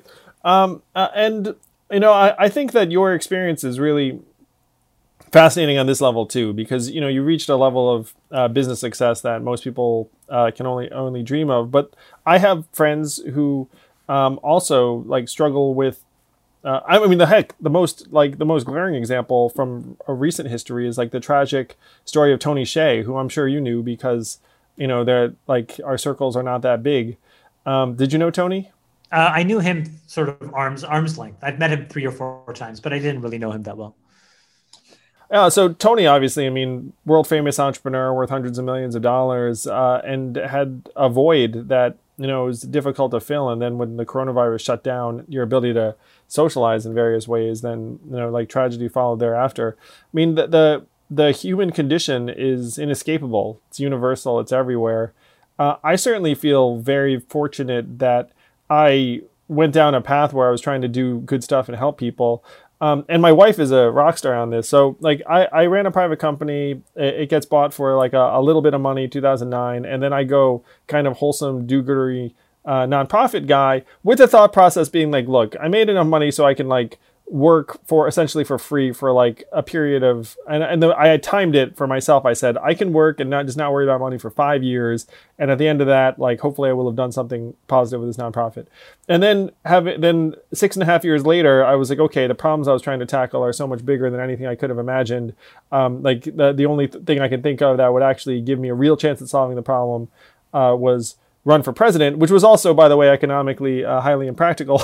I think that your experience is really fascinating on this level too, because, you reached a level of business success that most people can only dream of. But I have friends who also like struggle with, the most glaring example from a recent history is like the tragic story of Tony Hsieh, who I'm sure you knew because, they're like our circles are not that big. Did you know Tony? I knew him sort of arm's length. I've met him 3 or 4 times, but I didn't really know him that well. So Tony, obviously, world famous entrepreneur worth hundreds of millions of dollars, and had a void that, was difficult to fill. And then when the coronavirus shut down your ability to socialize in various ways, then, like tragedy followed thereafter. The human condition is inescapable. It's universal. It's everywhere. I certainly feel very fortunate that I went down a path where I was trying to do good stuff and help people. And my wife is a rock star on this. So like I ran a private company. It gets bought for like a little bit of money, 2009. And then I go kind of wholesome do-goodery nonprofit guy with the thought process being like, look, I made enough money so I can like work for essentially for free for like a period of, I had timed it for myself. I said, I can work and not worry about money for 5 years. And at the end of that, like, hopefully I will have done something positive with this nonprofit. And then 6.5 years later, I was like, okay, the problems I was trying to tackle are so much bigger than anything I could have imagined. Like the only thing I can think of that would actually give me a real chance at solving the problem was run for president, which was also, by the way, economically highly impractical.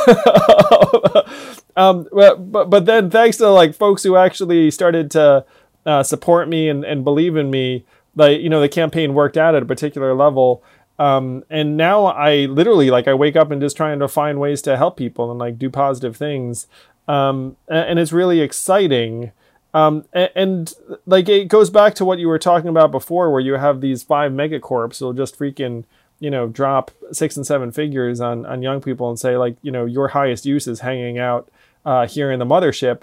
But then thanks to like folks who actually started to support me and believe in me, like, the campaign worked out at a particular level. And now I literally like I wake up and just trying to find ways to help people and like do positive things. And it's really exciting. And like it goes back to what you were talking about before, where you have these 5 megacorps who'll just freaking drop 6 and 7 figures on young people and say like, your highest use is hanging out here in the mothership.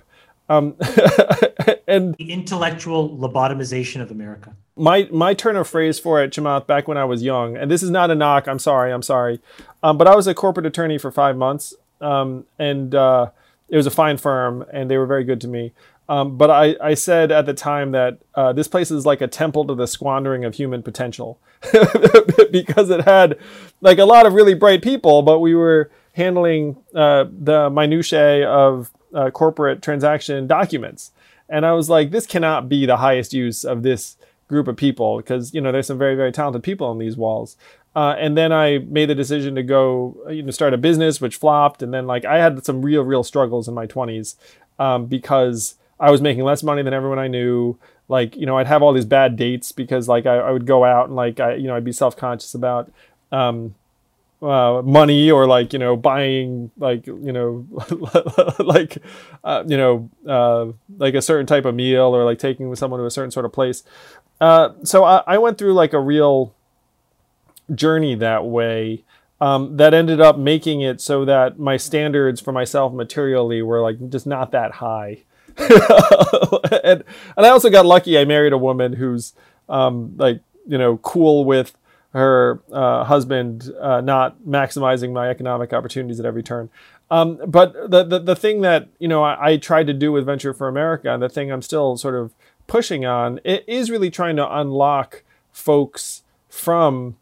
And the intellectual lobotomization of America. My turn of phrase for it, Chamath, back when I was young, and this is not a knock, I'm sorry. But I was a corporate attorney for 5 months. And it was a fine firm and they were very good to me. But I said at the time that this place is like a temple to the squandering of human potential because it had like a lot of really bright people, but we were handling the minutiae of corporate transaction documents. And I was like, this cannot be the highest use of this group of people because, there's some very, very talented people on these walls. And then I made the decision to go, start a business, which flopped. And then like I had some real struggles in my 20s because I was making less money than everyone I knew. Like, I'd have all these bad dates because like I would go out and like, I'd be self-conscious about money or like, buying like, like, like a certain type of meal or like taking someone to a certain sort of place. So I went through like a real journey that way. That ended up making it so that my standards for myself materially were like just not that high. and I also got lucky. I married a woman who's cool with her husband not maximizing my economic opportunities at every turn. But the thing that I tried to do with Venture for America, and the thing I'm still sort of pushing on, it is really trying to unlock folks from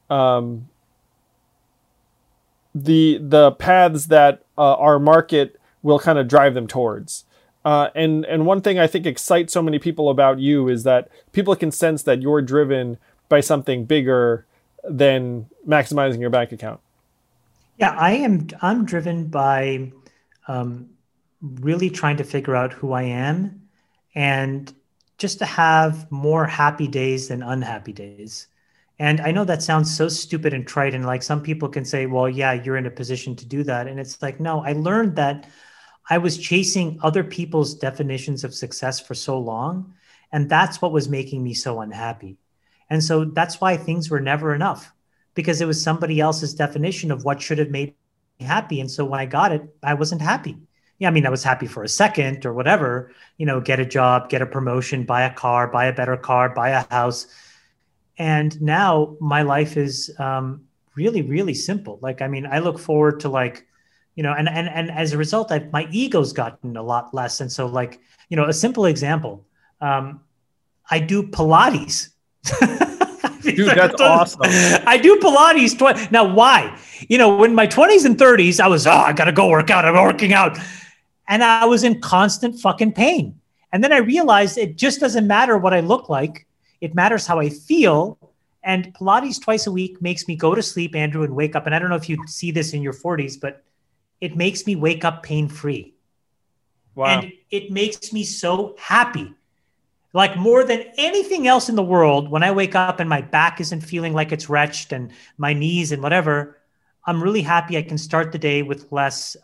the paths that our market will kind of drive them towards. And one thing I think excites so many people about you is that people can sense that you're driven by something bigger than maximizing your bank account. Yeah, I'm driven by really trying to figure out who I am and just to have more happy days than unhappy days. And I know that sounds so stupid and trite. And like some people can say, well, yeah, you're in a position to do that. And it's like, no, I learned that I was chasing other people's definitions of success for so long. And that's what was making me so unhappy. And so that's why things were never enough, because it was somebody else's definition of what should have made me happy. And so when I got it, I wasn't happy. Yeah, I mean, I was happy for a second or whatever, get a job, get a promotion, buy a car, buy a better car, buy a house. And now my life is really, really simple. Like, I mean, I look forward to and as a result, my ego's gotten a lot less. And so a simple example, I do Pilates. Dude, that's awesome. I do Pilates twice. Now, why? In my 20s and 30s, I was, I got to go work out. I'm working out. And I was in constant fucking pain. And then I realized it just doesn't matter what I look like. It matters how I feel. And Pilates twice a week makes me go to sleep, Andrew, and wake up. And I don't know if you see this in your 40s, but it makes me wake up pain-free. Wow. And it makes me so happy. Like more than anything else in the world, when I wake up and my back isn't feeling like it's wretched and my knees and whatever, I'm really happy I can start the day with less,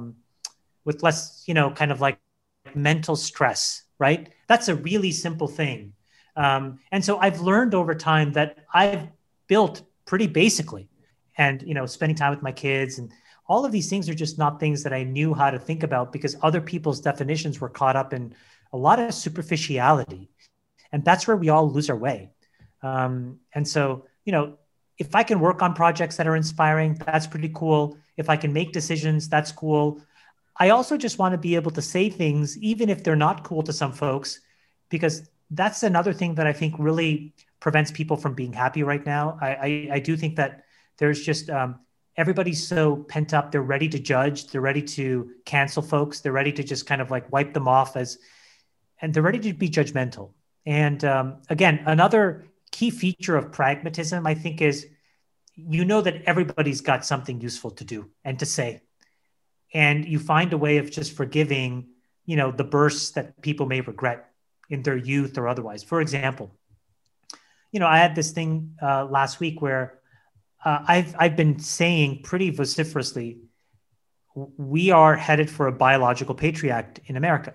kind of like mental stress, right? That's a really simple thing. And so I've learned over time that I've built pretty basically, and, spending time with my kids and all of these things are just not things that I knew how to think about because other people's definitions were caught up in a lot of superficiality. And that's where we all lose our way. And so, if I can work on projects that are inspiring, that's pretty cool. If I can make decisions, that's cool. I also just want to be able to say things, even if they're not cool to some folks, because that's another thing that I think really prevents people from being happy right now. I do think that there's just everybody's so pent up. They're ready to judge. They're ready to cancel folks. They're ready to just kind of like wipe them off and they're ready to be judgmental. And again, another key feature of pragmatism, I think, is that everybody's got something useful to do and to say. And you find a way of just forgiving, the bursts that people may regret in their youth or otherwise. For example, I had this thing last week where I've been saying pretty vociferously, we are headed for a biological Patriot Act in America.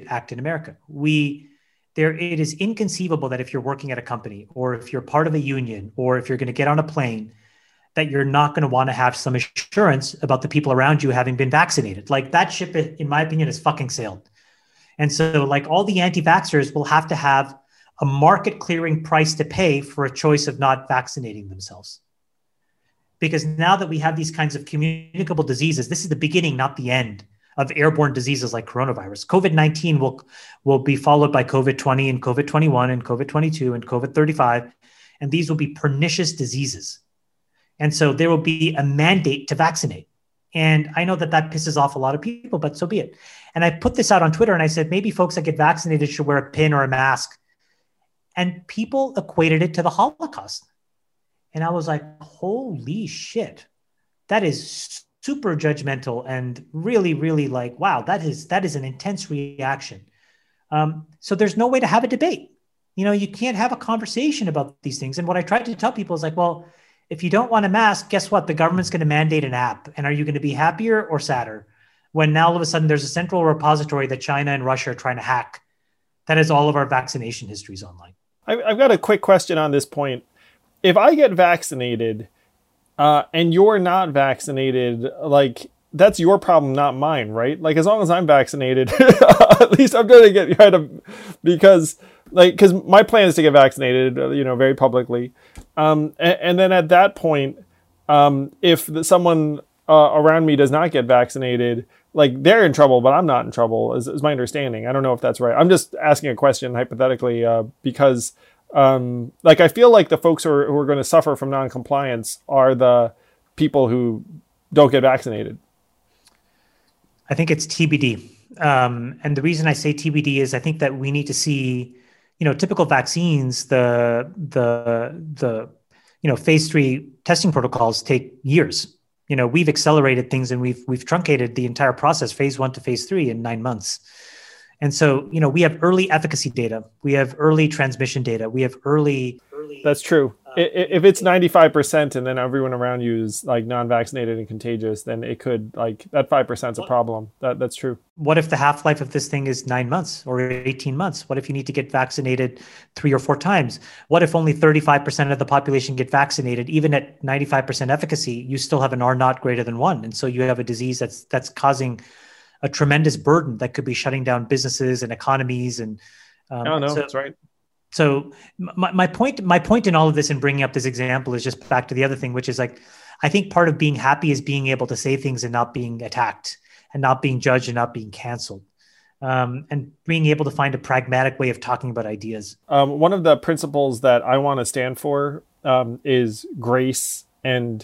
It is inconceivable that if you're working at a company or if you're part of a union or if you're going to get on a plane, that you're not going to want to have some assurance about the people around you having been vaccinated. Like that ship, in my opinion, is fucking sailed. And so like all the anti-vaxxers will have to have a market clearing price to pay for a choice of not vaccinating themselves. Because now that we have these kinds of communicable diseases, this is the beginning, not the end of airborne diseases like coronavirus. COVID-19 will be followed by COVID-20 and COVID-21 and COVID-22 and COVID-35. And these will be pernicious diseases. And so there will be a mandate to vaccinate. And I know that pisses off a lot of people, but so be it. And I put this out on Twitter and I said, maybe folks that get vaccinated should wear a pin or a mask. And people equated it to the Holocaust. And I was like, holy shit, that is super judgmental and really, really like, wow, that is an intense reaction. So there's no way to have a debate. You can't have a conversation about these things. And what I tried to tell people is like, well, if you don't want a mask, guess what? The government's going to mandate an app. And are you going to be happier or sadder when now all of a sudden there's a central repository that China and Russia are trying to hack that has all of our vaccination histories online? I've got a quick question on this point. If I get vaccinated and you're not vaccinated, like that's your problem, not mine, right? Like as long as I'm vaccinated, at least I'm going to get right up because my plan is to get vaccinated, very publicly. And then at that point, if someone around me does not get vaccinated, like they're in trouble, but I'm not in trouble, is my understanding. I don't know if that's right. I'm just asking a question hypothetically because like I feel like the folks who are going to suffer from non-compliance are the people who don't get vaccinated. I think it's TBD. And the reason I say TBD is I think that we need to see, typical vaccines, the phase 3 testing protocols take years. We've accelerated things and we've truncated the entire process, phase 1 to phase 3 in 9 months. And so, we have early efficacy data. We have early transmission data. We have early. That's true. If it's 95% and then everyone around you is like non-vaccinated and contagious, then it could like that 5% is a problem. That's true. What if the half-life of this thing is 9 months or 18 months? What if you need to get vaccinated 3 or 4 times? What if only 35% of the population get vaccinated? Even at 95% efficacy, you still have an R naught greater than 1. And so you have a disease that's causing a tremendous burden that could be shutting down businesses and economies. And that's right. So my point in all of this and bringing up this example is just back to the other thing, which is like, I think part of being happy is being able to say things and not being attacked and not being judged and not being canceled, and being able to find a pragmatic way of talking about ideas. One of the principles that I want to stand for is grace and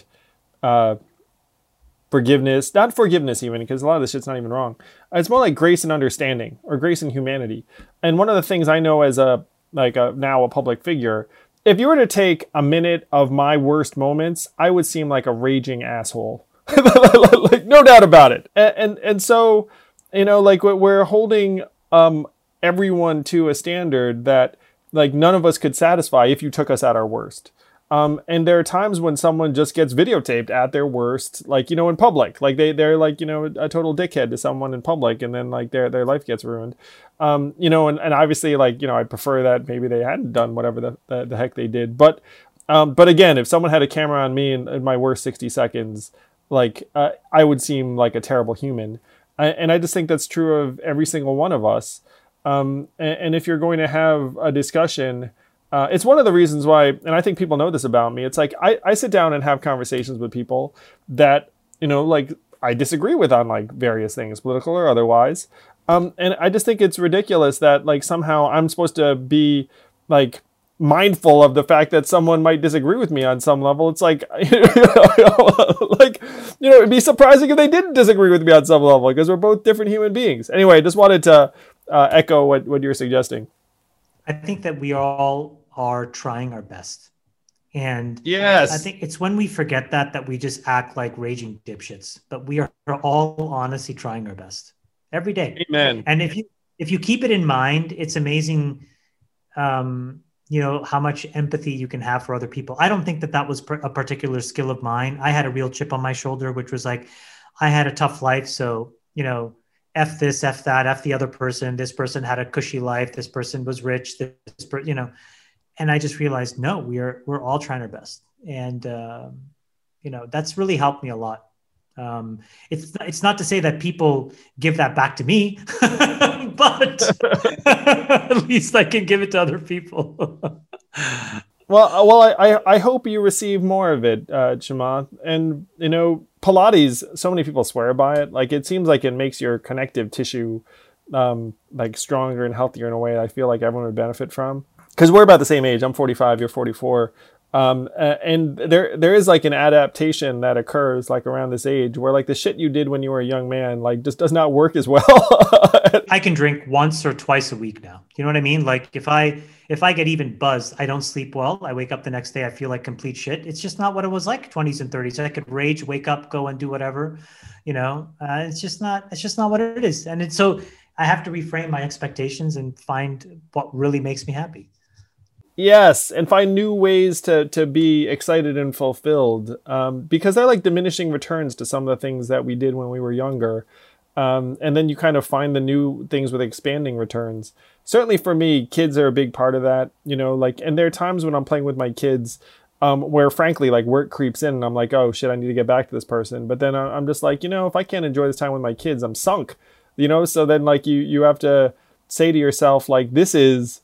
forgiveness, not forgiveness even, because a lot of this shit's not even wrong. It's more like grace and understanding, or grace and humanity. And one of the things I know as now a public figure, if you were to take a minute of my worst moments, I would seem like a raging asshole. Like, no doubt about it. And so, like we're holding everyone to a standard that like none of us could satisfy if you took us at our worst. And there are times when someone just gets videotaped at their worst, like, in public, like they're like, a total dickhead to someone in public, and then like their life gets ruined. And obviously, like, I prefer that maybe they hadn't done whatever the heck they did. But again, if someone had a camera on me in my worst 60 seconds, like, I would seem like a terrible human. And I just think that's true of every single one of us. And if you're going to have a discussion, it's one of the reasons why, and I think people know this about me, it's like I sit down and have conversations with people that, like I disagree with on like various things, political or otherwise. And I just think it's ridiculous that like somehow I'm supposed to be like mindful of the fact that someone might disagree with me on some level. It's like, like, it'd be surprising if they didn't disagree with me on some level, because we're both different human beings. Anyway, I just wanted to echo what you're suggesting. I think that we all are trying our best. And yes, I think it's when we forget that we just act like raging dipshits, but we are all honestly trying our best every day. Amen. And if you keep it in mind, it's amazing, how much empathy you can have for other people. I don't think that was a particular skill of mine. I had a real chip on my shoulder, which was like, I had a tough life. So, F this, F that, F the other person. This person had a cushy life. This person was rich. And I just realized, no, we're all trying our best. And, that's really helped me a lot. It's not to say that people give that back to me, but at least I can give it to other people. Well, I hope you receive more of it, Chamath. And, Pilates, so many people swear by it. Like, it seems like it makes your connective tissue, like stronger and healthier in a way I feel like everyone would benefit from. Because we're about the same age. I'm 45, you're 44. And there is like an adaptation that occurs like around this age where like the shit you did when you were a young man, like just does not work as well. I can drink once or twice a week now. You know what I mean? Like if I get even buzzed, I don't sleep well. I wake up the next day, I feel like complete shit. It's just not what it was like 20s and 30s. I could rage, wake up, go and do whatever, it's just not what it is. And it's so I have to reframe my expectations and find what really makes me happy. Yes, and find new ways to be excited and fulfilled, because they're like diminishing returns to some of the things that we did when we were younger. And then you kind of find the new things with expanding returns. Certainly for me, kids are a big part of that, and there are times when I'm playing with my kids where frankly, like work creeps in and I'm like, oh shit, I need to get back to this person. But then I'm just like, if I can't enjoy this time with my kids, I'm sunk, so then like you have to say to yourself, like, this is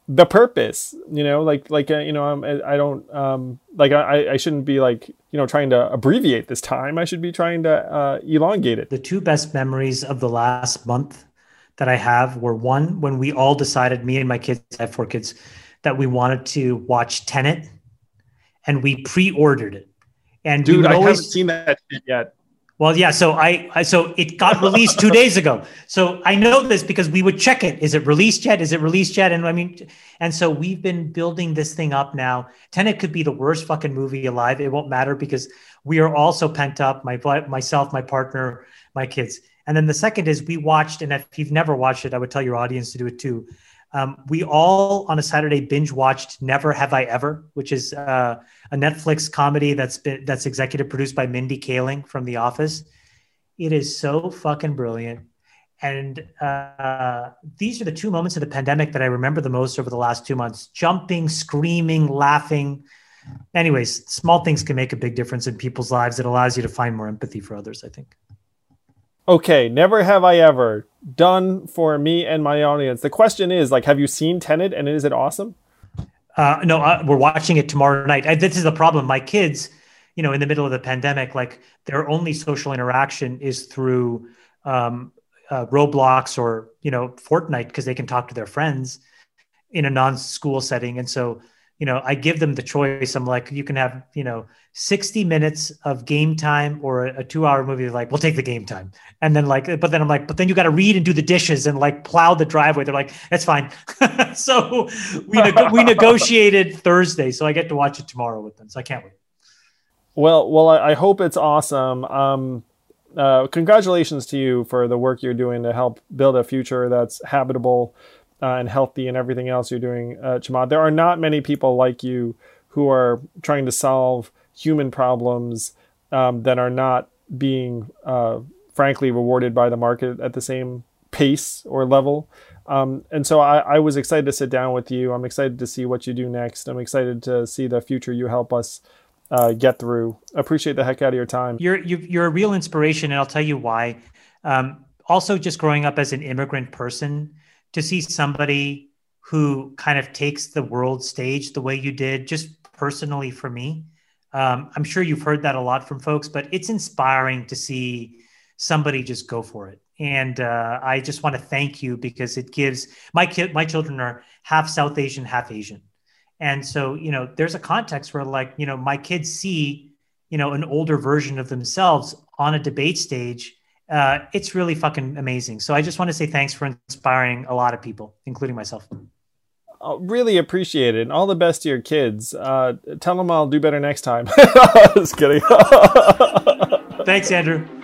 the purpose, you know, I don't, I shouldn't be like, trying to abbreviate this time. I should be trying to elongate it. The two best memories of the last month that I have were, one, when we all decided, me and my kids, I have 4 kids, that we wanted to watch Tenet, and we pre-ordered it. And dude, I haven't seen that shit yet. Well, yeah. So so it got released 2 days ago. So I know this because we would check it. Is it released yet? Is it released yet? And so we've been building this thing up now. Tenet could be the worst fucking movie alive. It won't matter because we are all so pent up. Myself, my partner, my kids. And then the second is we watched, and if you've never watched it, I would tell your audience to do it too. We all on a Saturday binge watched Never Have I Ever, which is a Netflix comedy that's executive produced by Mindy Kaling from The Office. It is so fucking brilliant. And these are the 2 moments of the pandemic that I remember the most over the last 2 months: jumping, screaming, laughing. Anyways, small things can make a big difference in people's lives. It allows you to find more empathy for others, I think. Okay, Never Have I Ever, done for me and my audience. The question is, have you seen Tenet, and is it awesome? No, we're watching it tomorrow night. This is the problem. My kids, in the middle of the pandemic, their only social interaction is through Roblox or, Fortnite, because they can talk to their friends in a non-school setting. And so, I give them the choice. I'm like, you can have, 60 minutes of game time or a 2-hour movie. Like, we'll take the game time. And then but then you got to read and do the dishes and plow the driveway. They're like, that's fine. So we negotiated Thursday. So I get to watch it tomorrow with them. So I can't wait. Well, I hope it's awesome. Congratulations to you for the work you're doing to help build a future that's habitable and healthy and everything else you're doing, Chamath. There are not many people like you who are trying to solve human problems that are not being, frankly, rewarded by the market at the same pace or level. And so I was excited to sit down with you. I'm excited to see what you do next. I'm excited to see the future you help us get through. Appreciate the heck out of your time. You're a real inspiration, and I'll tell you why. Also, just growing up as an immigrant person, to see somebody who kind of takes the world stage the way you did, just personally for me. I'm sure you've heard that a lot from folks, but it's inspiring to see somebody just go for it. And I just want to thank you because it gives my children are half South Asian, half Asian. And so, there's a context where my kids see, an older version of themselves on a debate stage. It's really fucking amazing. So I just want to say thanks for inspiring a lot of people, including myself. Really appreciate it. And all the best to your kids. Tell them I'll do better next time. Just kidding. Thanks, Andrew.